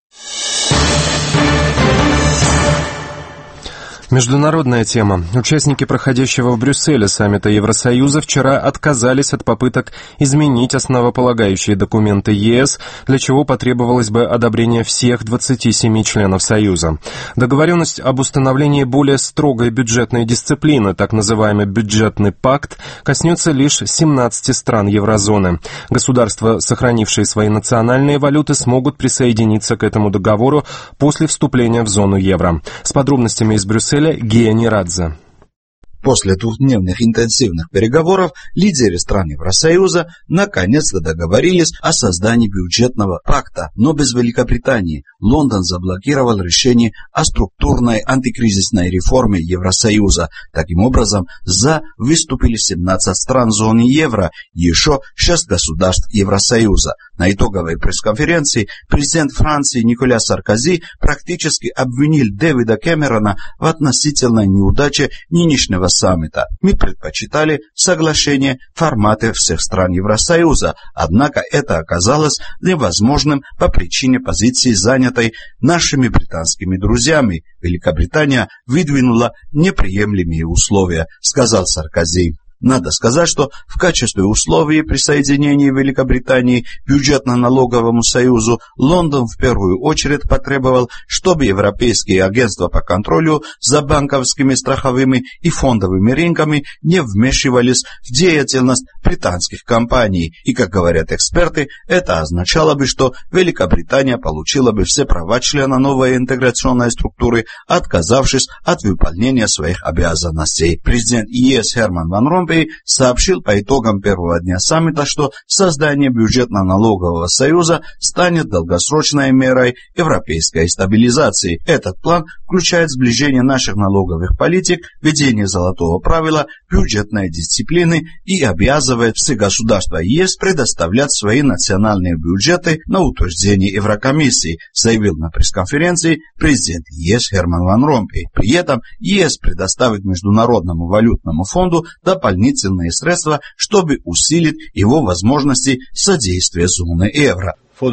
Международная тема. Участники проходящего в Брюсселе саммита Евросоюза вчера отказались от попыток изменить основополагающие документы ЕС, для чего потребовалось бы одобрение всех 27 членов Союза. Договоренность об установлении более строгой бюджетной дисциплины, так называемый бюджетный пакт, коснется лишь 17 стран еврозоны. Государства, сохранившие свои национальные валюты, смогут присоединиться к этому договору после вступления в зону евро. С подробностями из Брюсселя Гия Нерадзе. После 2-дневных интенсивных переговоров лидеры стран Евросоюза наконец-то договорились о создании бюджетного пакта, но без Великобритании. Лондон заблокировал решение о структурной антикризисной реформе Евросоюза. Таким образом, за выступили 17 стран зоны евро и еще 6 государств Евросоюза. На итоговой пресс-конференции президент Франции Николя Саркози практически обвинил Дэвида Кэмерона в относительной неудаче нынешнего саммита. Мы предпочитали соглашение в формате всех стран Евросоюза, однако это оказалось невозможным по причине позиции, занятой нашими британскими друзьями. Великобритания выдвинула неприемлемые условия, сказал Саркози. Надо сказать, что в качестве условий присоединения Великобритании к бюджетно-налоговому союзу Лондон в первую очередь потребовал, чтобы европейские агентства по контролю за банковскими, страховыми и фондовыми рынками не вмешивались в деятельность британских компаний. И, как говорят эксперты, это означало бы, что Великобритания получила бы все права члена новой интеграционной структуры, отказавшись от выполнения своих обязанностей. Президент ЕС Герман Ван Ромпей сообщил по итогам первого дня саммита, что создание бюджетно-налогового союза станет долгосрочной мерой европейской стабилизации. Этот план включает сближение наших налоговых политик, введение золотого правила, бюджетной дисциплины и обязывает все государства ЕС предоставлять свои национальные бюджеты на утверждение Еврокомиссии, заявил на пресс-конференции президент ЕС Герман Ван Ромпей. При этом ЕС предоставит Международному валютному фонду дополнительные средства, чтобы усилить его возможности содействия зоны евро. В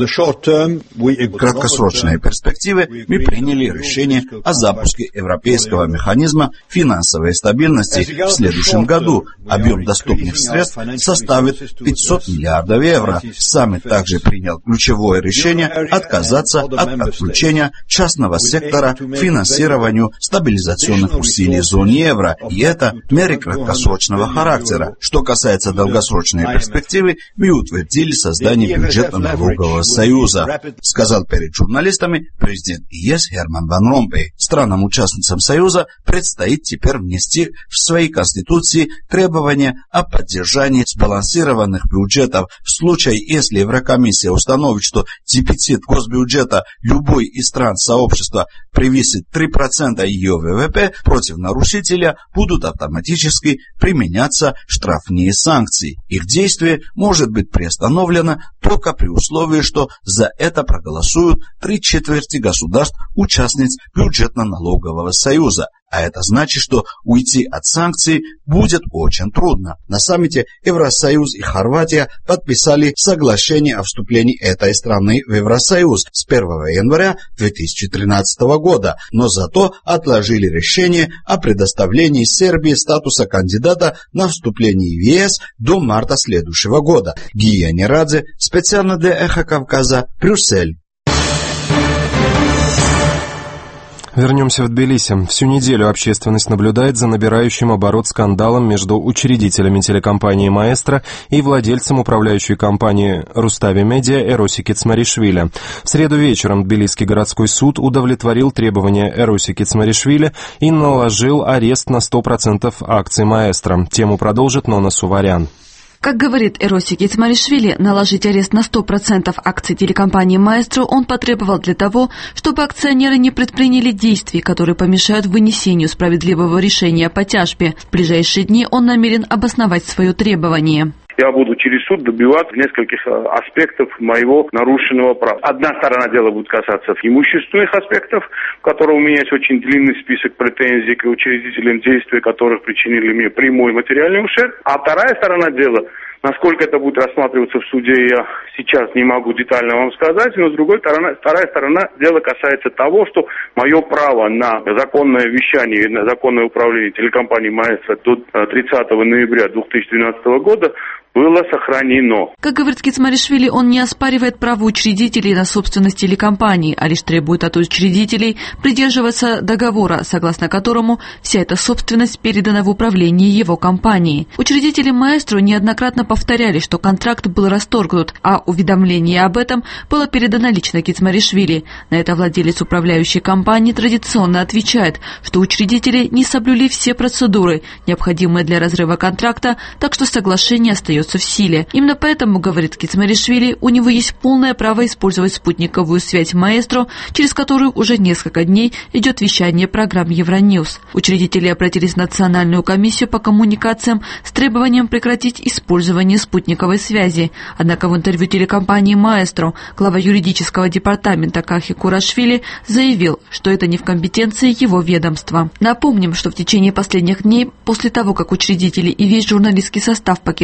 краткосрочной перспективе мы приняли решение о запуске Европейского механизма финансовой стабильности в следующем году. Объем доступных средств составит 500 миллиардов евро. Саммит также принял ключевое решение отказаться от подключения частного сектора к финансированию стабилизационных усилий в зоне евро. И это меры краткосрочного характера. Что касается долгосрочной перспективы, мы утвердили создание бюджетно-налогового союза, сказал перед журналистами президент ЕС Герман Ван Ромпей. Странам-участницам союза предстоит теперь внести в свои конституции требования о поддержании сбалансированных бюджетов. В случае, если Еврокомиссия установит, что дефицит госбюджета любой из стран сообщества превысит 3% ее ВВП, против нарушителя будут автоматически применяться штрафные санкции. Их действие может быть приостановлено только при условии, что за это проголосуют 3/4 государств-участниц бюджетно-налогового союза. А это значит, что уйти от санкций будет очень трудно. На саммите Евросоюз и Хорватия подписали соглашение о вступлении этой страны в Евросоюз с 1 января 2013 года, но зато отложили решение о предоставлении Сербии статуса кандидата на вступление в ЕС до марта следующего года. Гия Нерадзе, специально для Эхо Кавказа, Брюссель. Вернемся в Тбилиси. Всю неделю общественность наблюдает за набирающим оборот скандалом между учредителями телекомпании «Маэстро» и владельцем управляющей компании «Рустави Медиа» Эроси Кицмаришвили. В среду вечером Тбилисский городской суд удовлетворил требования Эроси Кицмаришвили и наложил арест на 100% акций «Маэстро». Тему продолжит Нона Суварян. Как говорит Эроси Кицмаришвили, наложить арест на 100% акций телекомпании «Маэстро» он потребовал для того, чтобы акционеры не предприняли действий, которые помешают вынесению справедливого решения по тяжбе. В ближайшие дни он намерен обосновать свое требование. Я буду через суд добиваться нескольких аспектов моего нарушенного права. Одна сторона дела будет касаться имущественных аспектов, в которых у меня есть очень длинный список претензий к учредителям, действия которых причинили мне прямой материальный ущерб. А вторая сторона дела, насколько это будет рассматриваться в суде, я сейчас не могу детально вам сказать, но с другой стороны, вторая сторона дела касается того, что мое право на законное вещание и на законное управление телекомпанией «Маэстро» до 30 ноября 2012 года было сохранено. Как говорит Кицмаришвили, он не оспаривает право учредителей на собственность телекомпании, а лишь требует от учредителей придерживаться договора, согласно которому вся эта собственность передана в управление его компанией. Учредители «Маэстро» неоднократно повторяли, что контракт был расторгнут, а уведомление об этом было передано лично Кицмаришвили. На это владелец управляющей компании традиционно отвечает, что учредители не соблюли все процедуры, необходимые для разрыва контракта, так что соглашение остается в силе. Именно поэтому, говорит Кицмаришвили, у него есть полное право использовать спутниковую связь «Маэстро», через которую уже несколько дней идет вещание программ Евроньюз. Учредители обратились в Национальную комиссию по коммуникациям с требованием прекратить использование спутниковой связи. Однако в интервью телекомпании «Маэстро» глава юридического департамента Кахи Курашвили заявил, что это не в компетенции его ведомства. Напомним, что в течение последних дней, после того, как учредители и весь журналистский состав покинули здание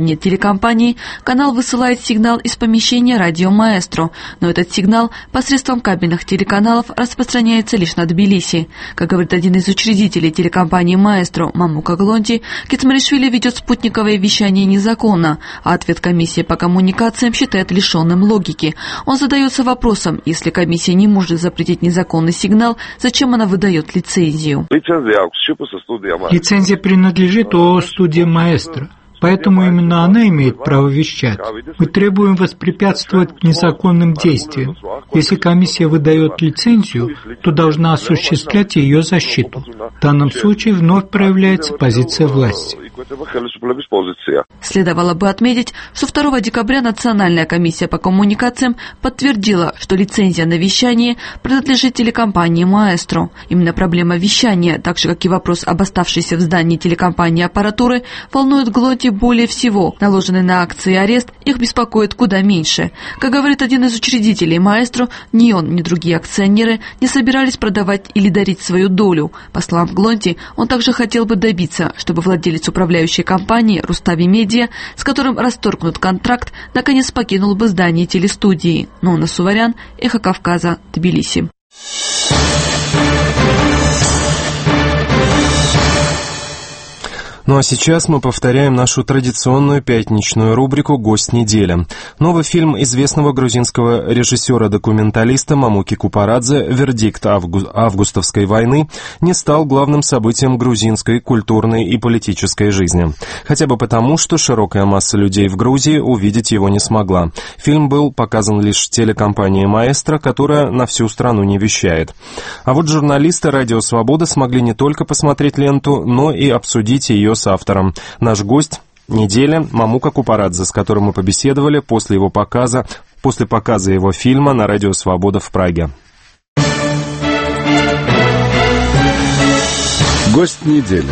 здание телекомпании, канал высылает сигнал из помещения радио «Маэстро», но этот сигнал посредством кабельных телеканалов распространяется лишь на Тбилиси. Как говорит один из учредителей телекомпании «Маэстро» Мамука Глонти, Кецмаришвили ведет спутниковое вещание незаконно, а ответ комиссии по коммуникациям считает лишенным логики. Он задается вопросом, если комиссия не может запретить незаконный сигнал, зачем она выдает лицензию? Лицензия принадлежит ООО «Студия Маэстро». Поэтому именно она имеет право вещать. Мы требуем воспрепятствовать незаконным действиям. Если комиссия выдает лицензию, то должна осуществлять ее защиту. В данном случае вновь проявляется позиция власти. Следовало бы отметить, что 2 декабря Национальная комиссия по коммуникациям подтвердила, что лицензия на вещание принадлежит телекомпании «Маэстро». Именно проблема вещания, так же как и вопрос об оставшейся в здании телекомпании аппаратуры, волнует Глонти более всего. Наложенный на акции арест их беспокоит куда меньше. Как говорит один из учредителей «Маэстро», ни он, ни другие акционеры не собирались продавать или дарить свою долю. По словам Глонти, он также хотел бы добиться, чтобы владелец управляющей компании «Рустави Медиа», с которым расторгнут контракт, наконец покинул бы здание телестудии. Нона Суварян, Эхо Кавказа, Тбилиси. Ну а сейчас мы повторяем нашу традиционную пятничную рубрику «Гость недели». Новый фильм известного грузинского режиссера-документалиста Мамуки Купарадзе «Вердикт августовской войны» не стал главным событием грузинской культурной и политической жизни. Хотя бы потому, что широкая масса людей в Грузии увидеть его не смогла. Фильм был показан лишь телекомпанией «Маэстро», которая на всю страну не вещает. А вот журналисты «Радио Свобода» смогли не только посмотреть ленту, но и обсудить ее с автором. Наш гость недели Мамука Купарадзе, с которым мы побеседовали после показа его фильма на Радио Свобода в Праге. Гость недели.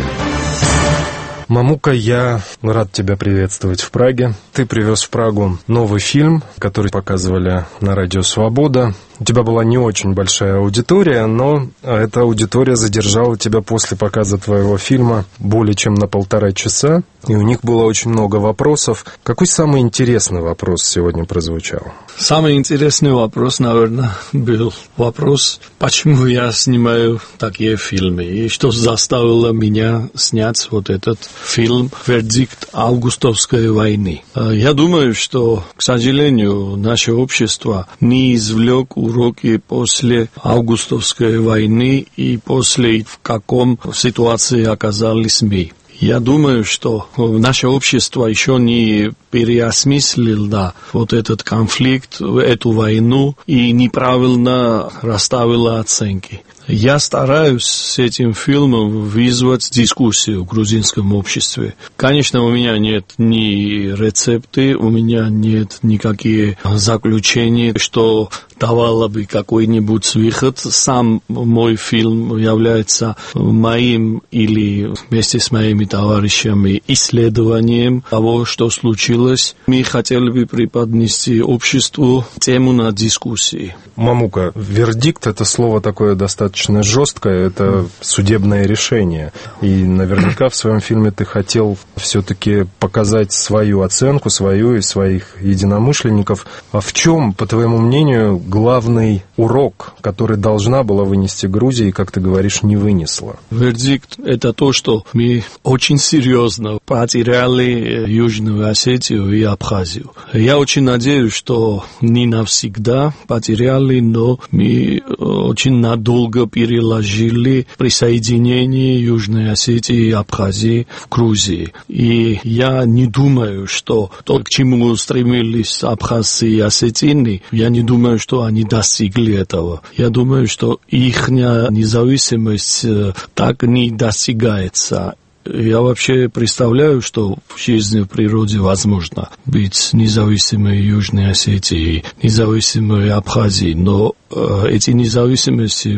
Мамука, я рад тебя приветствовать в Праге. Ты привез в Прагу новый фильм, который показывали на Радио Свобода. У тебя была не очень большая аудитория, но эта аудитория задержала тебя после показа твоего фильма более чем на 1,5 часа, и у них было очень много вопросов. Какой самый интересный вопрос сегодня прозвучал? Самый интересный вопрос, наверное, был вопрос, почему я снимаю такие фильмы, и что заставило меня снять вот этот фильм «Вердикт августовской войны». Я думаю, что, к сожалению, наше общество не извлек уроки после августовской войны и после в каком ситуации оказались мы. Я думаю, что наше общество еще не переосмыслило вот этот конфликт, эту войну и неправильно расставило оценки. Я стараюсь с этим фильмом вызвать дискуссию в грузинском обществе. Конечно, у меня нет ни рецепты, у меня нет никаких заключений, что давало бы какой-нибудь выход. Сам мой фильм является моим или вместе с моими товарищами исследованием того, что случилось. Мы хотели бы преподнести обществу тему на дискуссии. Мамука, вердикт — это слово такое достаточно жесткое, это судебное решение. И наверняка в своем фильме ты хотел все-таки показать свою оценку, свою и своих единомышленников. А в чем, по твоему мнению, главный урок, который должна была вынести Грузия и, как ты говоришь, не вынесла? Вердикт — это то, что мы очень серьезно потеряли Южную Осетию и Абхазию. Я очень надеюсь, что не навсегда потеряли, но мы очень надолго переложили присоединение Южной Осетии и Абхазии в Грузии. И я не думаю, что то, к чему стремились абхазцы и осетины, я не думаю, что они достигли этого. Я думаю, что их независимость так не достигается. Я вообще представляю, что в жизни, в природе возможно быть независимой Южной Осетией, независимой Абхазией, но эти независимости вот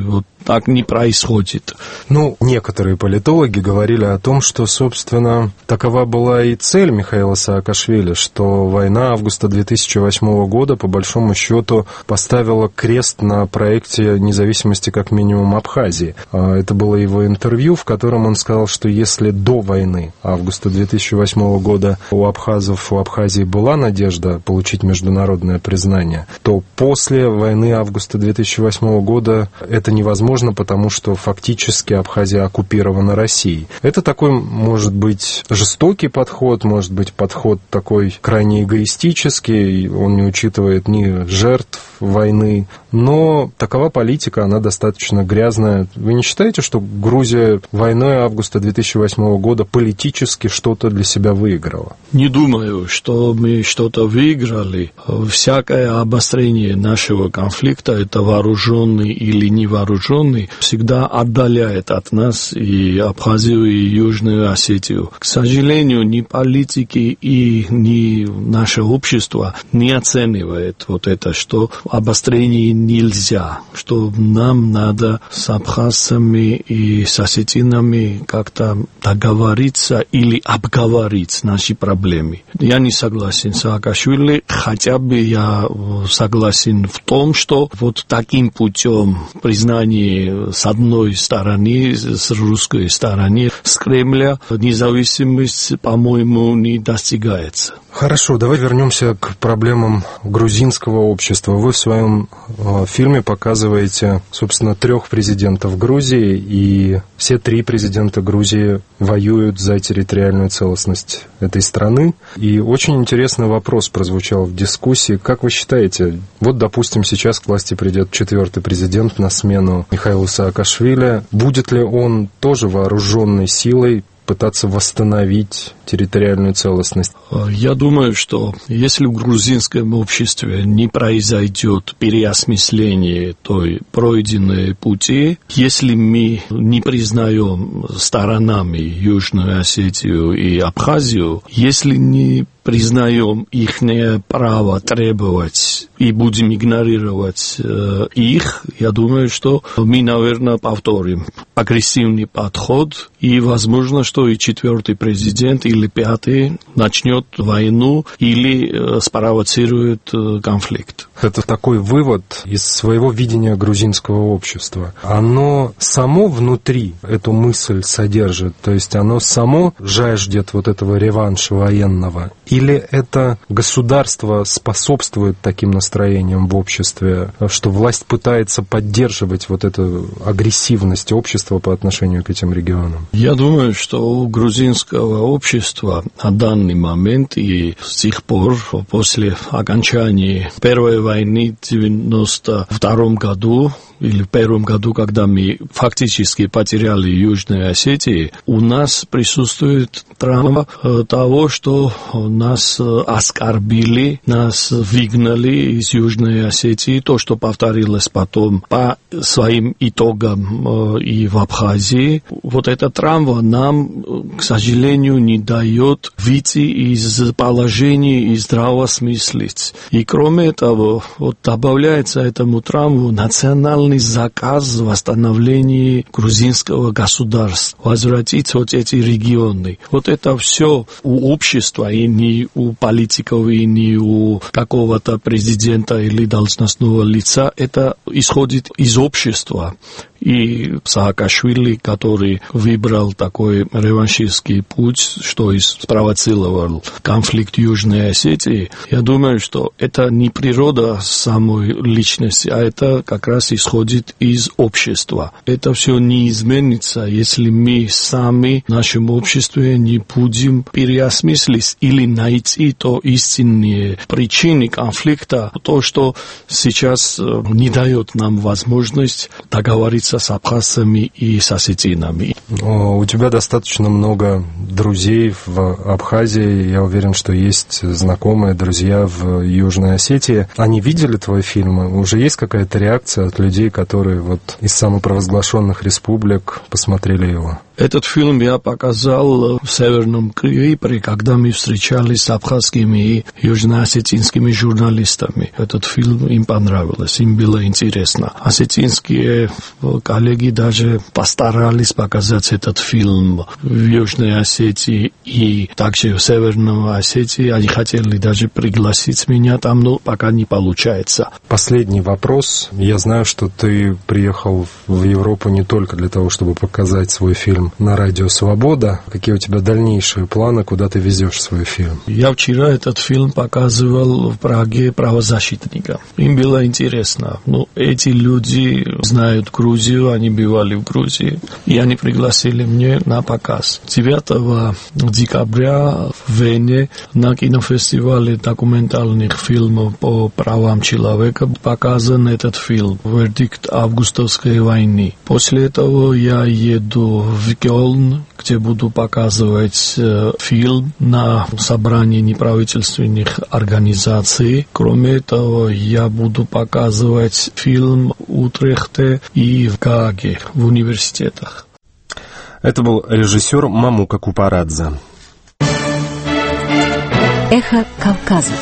так не происходит. Ну, некоторые политологи говорили о том, что, собственно, такова была и цель Михаила Саакашвили, что война августа 2008 года, по большому счету, поставила крест на проекте независимости как минимум Абхазии. Это было его интервью, в котором он сказал, что если до войны августа 2008 года у абхазов, у Абхазии была надежда получить международное признание, то после войны августа 2008 года это невозможно, потому что фактически Абхазия оккупирована Россией. Это такой, может быть, жестокий подход, может быть, подход такой крайне эгоистический, он не учитывает ни жертв войны, но такова политика, она достаточно грязная. Вы не считаете, что Грузия войной августа 2008 года политически что-то для себя выиграла? Не думаю, что мы что-то выиграли. Всякое обострение нашего конфликта, это вооруженный или невооруженный, всегда отдаляет от нас и Абхазию, и Южную Осетию. К сожалению, ни политики и ни наше общество не оценивает вот это, что обострение нельзя, что нам надо с абхазцами и с осетинами как-то договориться или обговорить наши проблемы. Я не согласен с Саакашвили, хотя бы я согласен в том, что вот таким путем признания с одной стороны, с русской стороны, с Кремля, независимость, по-моему, не достигается. Хорошо, давай вернемся к проблемам грузинского общества. Вы в своем фильме показываете, собственно, 3 президентов Грузии, и все 3 президента Грузии воюют за территориальную целостность этой страны. И очень интересный вопрос прозвучал в дискуссии. Как вы считаете, вот, допустим, сейчас к власти придет 4-й президент на смену Михаилу Саакашвили. Будет ли он тоже вооруженной силой пытаться восстановить территориальную целостность? Я думаю, что если в грузинском обществе не произойдет переосмысление той пройденной пути, если мы не признаем сторонами Южную Осетию и Абхазию, если не признаем их право требовать и будем игнорировать их, я думаю, что мы, наверное, повторим агрессивный подход, и возможно, что и 4-й президент или 5-й начнет войну или спровоцирует конфликт. Это такой вывод из своего видения грузинского общества. Оно само внутри эту мысль содержит, то есть оно само жаждет вот этого реванша военного, или это государство способствует таким настроениям в обществе, что власть пытается поддерживать вот эту агрессивность общества по отношению к этим регионам? Я думаю, что у грузинского общества на данный момент и с тех пор, после окончания Первой войны в 1992 году, или в первом году, когда мы фактически потеряли Южную Осетию, у нас присутствует травма того, что нас оскорбили, нас выгнали из Южной Осетии, то, что повторилось потом по своим итогам и в Абхазии. Вот эта травма нам, к сожалению, не дает выйти из положения и здраво смыслить. И кроме того, вот добавляется этому травму национальный заказ восстановления грузинского государства, возвратить вот эти регионы. Вот это все у общества, и не у политиков, и не у какого-то президента или должностного лица, это исходит из общества. И Саакашвили, который выбрал такой реваншистский путь, что и спровоцировал конфликт Южной Осетии, я думаю, что это не природа самой личности, а это как раз исходит из общества. Это все не изменится, если мы сами в нашем обществе не будем переосмыслить или найти то истинные причины конфликта, то, что сейчас не дает нам возможность договориться с абхазцами и с осетинами. У тебя достаточно много друзей в Абхазии. Я уверен, что есть знакомые, друзья в Южной Осетии. Они видели твой фильм? Уже есть какая-то реакция от людей, которые вот из самопровозглашенных республик посмотрели его? Этот фильм я показал в Северном Кипре, когда мы встречались с абхазскими и южноосетинскими журналистами. Этот фильм им понравился, им было интересно. Осетинские коллеги даже постарались показать этот фильм в Южной Осетии и также в Северной Осетии. Они хотели даже пригласить меня там, но пока не получается. Последний вопрос. Я знаю, что ты приехал в Европу не только для того, чтобы показать свой фильм на радио «Свобода». Какие у тебя дальнейшие планы, куда ты везешь свой фильм? Я вчера этот фильм показывал в Праге правозащитникам. Им было интересно. Но эти люди знают Грузию, они бывали в Грузии, и они пригласили меня на показ. 9 декабря в Вене на кинофестивале документальных фильмов по правам человека показан этот фильм «Вердикт августовской войны». После этого я еду в Кёльн, где буду показывать фильм на собрании неправительственных организаций. Кроме этого, я буду показывать фильм в Утрехте и в Гааге, в университетах. Это был режиссер Мамука Купарадзе. Эхо Кавказа.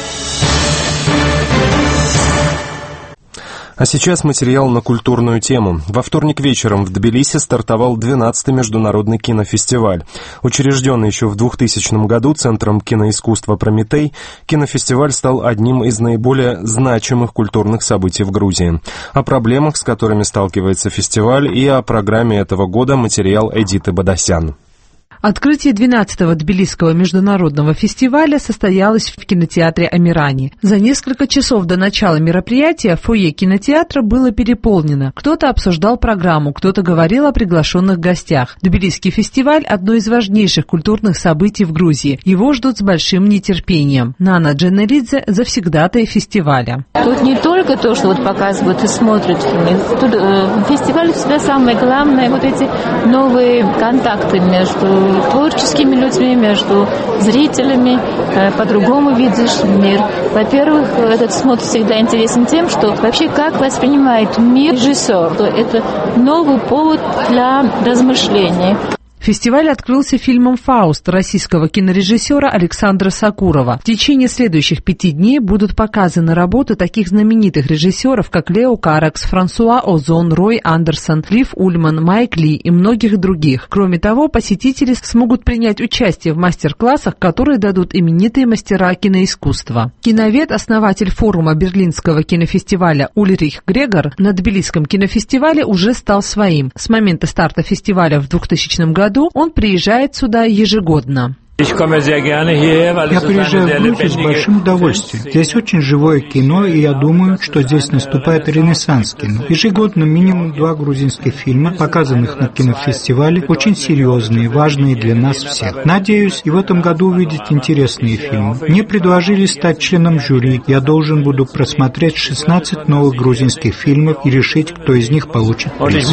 А сейчас материал на культурную тему. Во вторник вечером в Тбилиси стартовал 12-й международный кинофестиваль. Учрежденный еще в 2000 году Центром киноискусства «Прометей», кинофестиваль стал одним из наиболее значимых культурных событий в Грузии. О проблемах, с которыми сталкивается фестиваль, и о программе этого года материал Эдиты Бадасян. Открытие 12-го Тбилисского международного фестиваля состоялось в кинотеатре «Амирани». За несколько часов до начала мероприятия фойе кинотеатра было переполнено. Кто-то обсуждал программу, кто-то говорил о приглашенных гостях. Тбилисский фестиваль – одно из важнейших культурных событий в Грузии. Его ждут с большим нетерпением. Нана Дженеридзе – завсегдатая фестиваля. Тут не только то, что вот показывают и смотрят фильмы. Тут в фестивале всегда самое главное – вот эти новые контакты между творческими людьми, между зрителями, по-другому видишь мир. Во-первых, этот смотр всегда интересен тем, что вообще как воспринимает мир режиссер. Это новый повод для размышлений. Фестиваль открылся фильмом «Фауст» российского кинорежиссера Александра Сакурова. В течение следующих 5 дней будут показаны работы таких знаменитых режиссеров, как Лео Каракс, Франсуа Озон, Рой Андерсон, Лив Ульман, Майк Ли и многих других. Кроме того, посетители смогут принять участие в мастер-классах, которые дадут именитые мастера киноискусства. Киновед, основатель форума Берлинского кинофестиваля Ульрих Грегор на Тбилисском кинофестивале уже стал своим. С момента старта фестиваля в 2000 году он приезжает сюда ежегодно. Я приезжаю в Грузию с большим удовольствием. Здесь очень живое кино, и я думаю, что здесь наступает ренессанс кино. Ежегодно минимум 2 грузинских фильма, показанных на кинофестивале, очень серьезные, важные для нас всех. Надеюсь, и в этом году увидеть интересные фильмы. Мне предложили стать членом жюри. Я должен буду просмотреть 16 новых грузинских фильмов и решить, кто из них получит приз.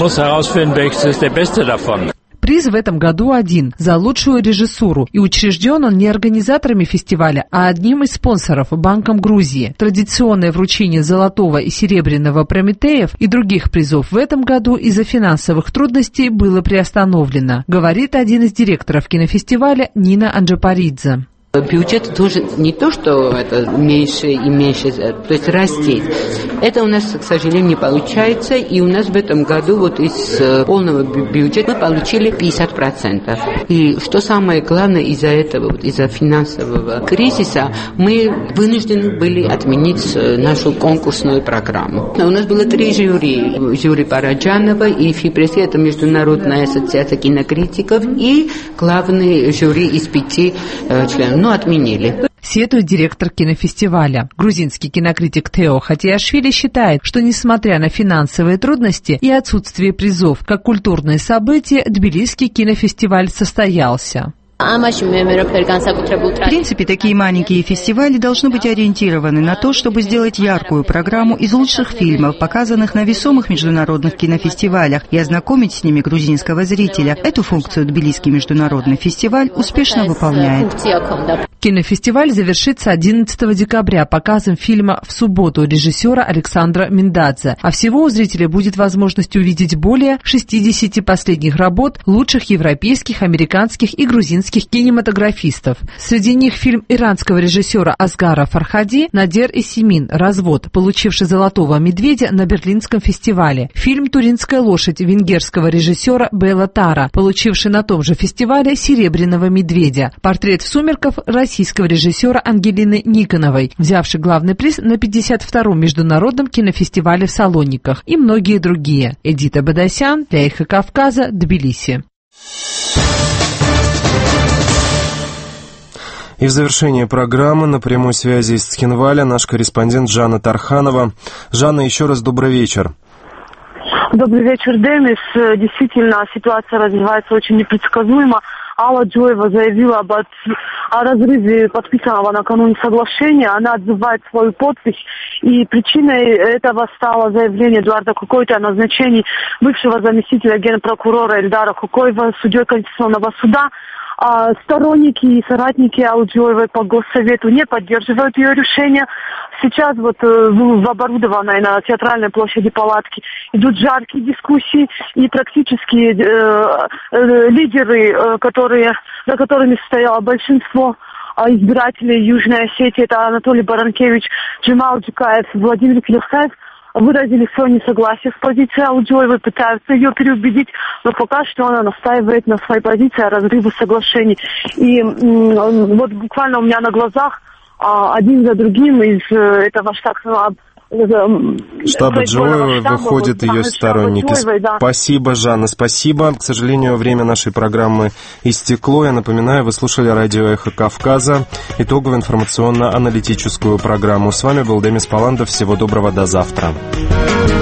Приз в этом году один – за лучшую режиссуру, и учрежден он не организаторами фестиваля, а одним из спонсоров – Банком Грузии. Традиционное вручение золотого и серебряного Прометеев и других призов в этом году из-за финансовых трудностей было приостановлено, говорит один из директоров кинофестиваля Нина Анджапаридзе. Бюджет тоже не то, что это меньше и меньше, то есть растет. Это у нас, к сожалению, не получается, и у нас в этом году вот из полного бюджета мы получили 50%. И что самое главное, из-за этого, вот, из-за финансового кризиса, мы вынуждены были отменить нашу конкурсную программу. У нас было 3 жюри. Жюри Параджанова и ФИПРЕС, это Международная ассоциация кинокритиков, и главный жюри из 5 членов. Но отменили. Сетует директор кинофестиваля. Грузинский кинокритик Тео Хатиашвили считает, что несмотря на финансовые трудности и отсутствие призов, как культурное событие, Тбилисский кинофестиваль состоялся. В принципе, такие маленькие фестивали должны быть ориентированы на то, чтобы сделать яркую программу из лучших фильмов, показанных на весомых международных кинофестивалях, и ознакомить с ними грузинского зрителя. Эту функцию Тбилисский международный фестиваль успешно выполняет. Кинофестиваль завершится 11 декабря показом фильма «В субботу» режиссера Александра Миндадзе, а всего у зрителей будет возможность увидеть более 60 последних работ лучших европейских, американских и грузинских кинематографистов. Среди них фильм иранского режиссера Асгара Фархади «Надер и Симин. Развод», получивший «Золотого медведя» на Берлинском фестивале. Фильм «Туринская лошадь» венгерского режиссера Бела Тара, получивший на том же фестивале «Серебряного медведя». «Портрет в сумерках» российского режиссера Ангелины Никоновой, взявший главный приз на 52-м международном кинофестивале в Салониках, и многие другие. Эдита Бадасян, для «Эхо Кавказа», Тбилиси. И в завершение программы на прямой связи из Цхинваля наш корреспондент Жанна Тарханова. Жанна, еще раз добрый вечер. Добрый вечер, Демис. Действительно, ситуация развивается очень непредсказуемо. Алла Джоева заявила о разрыве подписанного накануне соглашения. Она отзывает свою подпись. И причиной этого стало заявление Эдуарда Кукойта о назначении бывшего заместителя генпрокурора Эльдара Кукоева судьей Конституционного суда. А сторонники и соратники Аллы Джоевой по Госсовету не поддерживают ее решение. Сейчас вот в оборудованной на Театральной площади палатки идут жаркие дискуссии, и практически лидеры, за которыми стояло большинство избирателей Южной Осетии, это Анатолий Баранкевич, Джемал Джукаев, Владимир Кирюхаев, выразили свое несогласие с позицией Аллы Джоевой, пытаются ее переубедить, но пока что она настаивает на своей позиции о разрыве соглашений. И вот буквально у меня на глазах один за другим из этого штаба Джоевой выходят ее сторонники. Джоевой, да. Спасибо, Жанна, спасибо. К сожалению, время нашей программы истекло. Я напоминаю, вы слушали радио «Эхо Кавказа», итоговую информационно-аналитическую программу. С вами был Демис Паландов. Всего доброго, до завтра.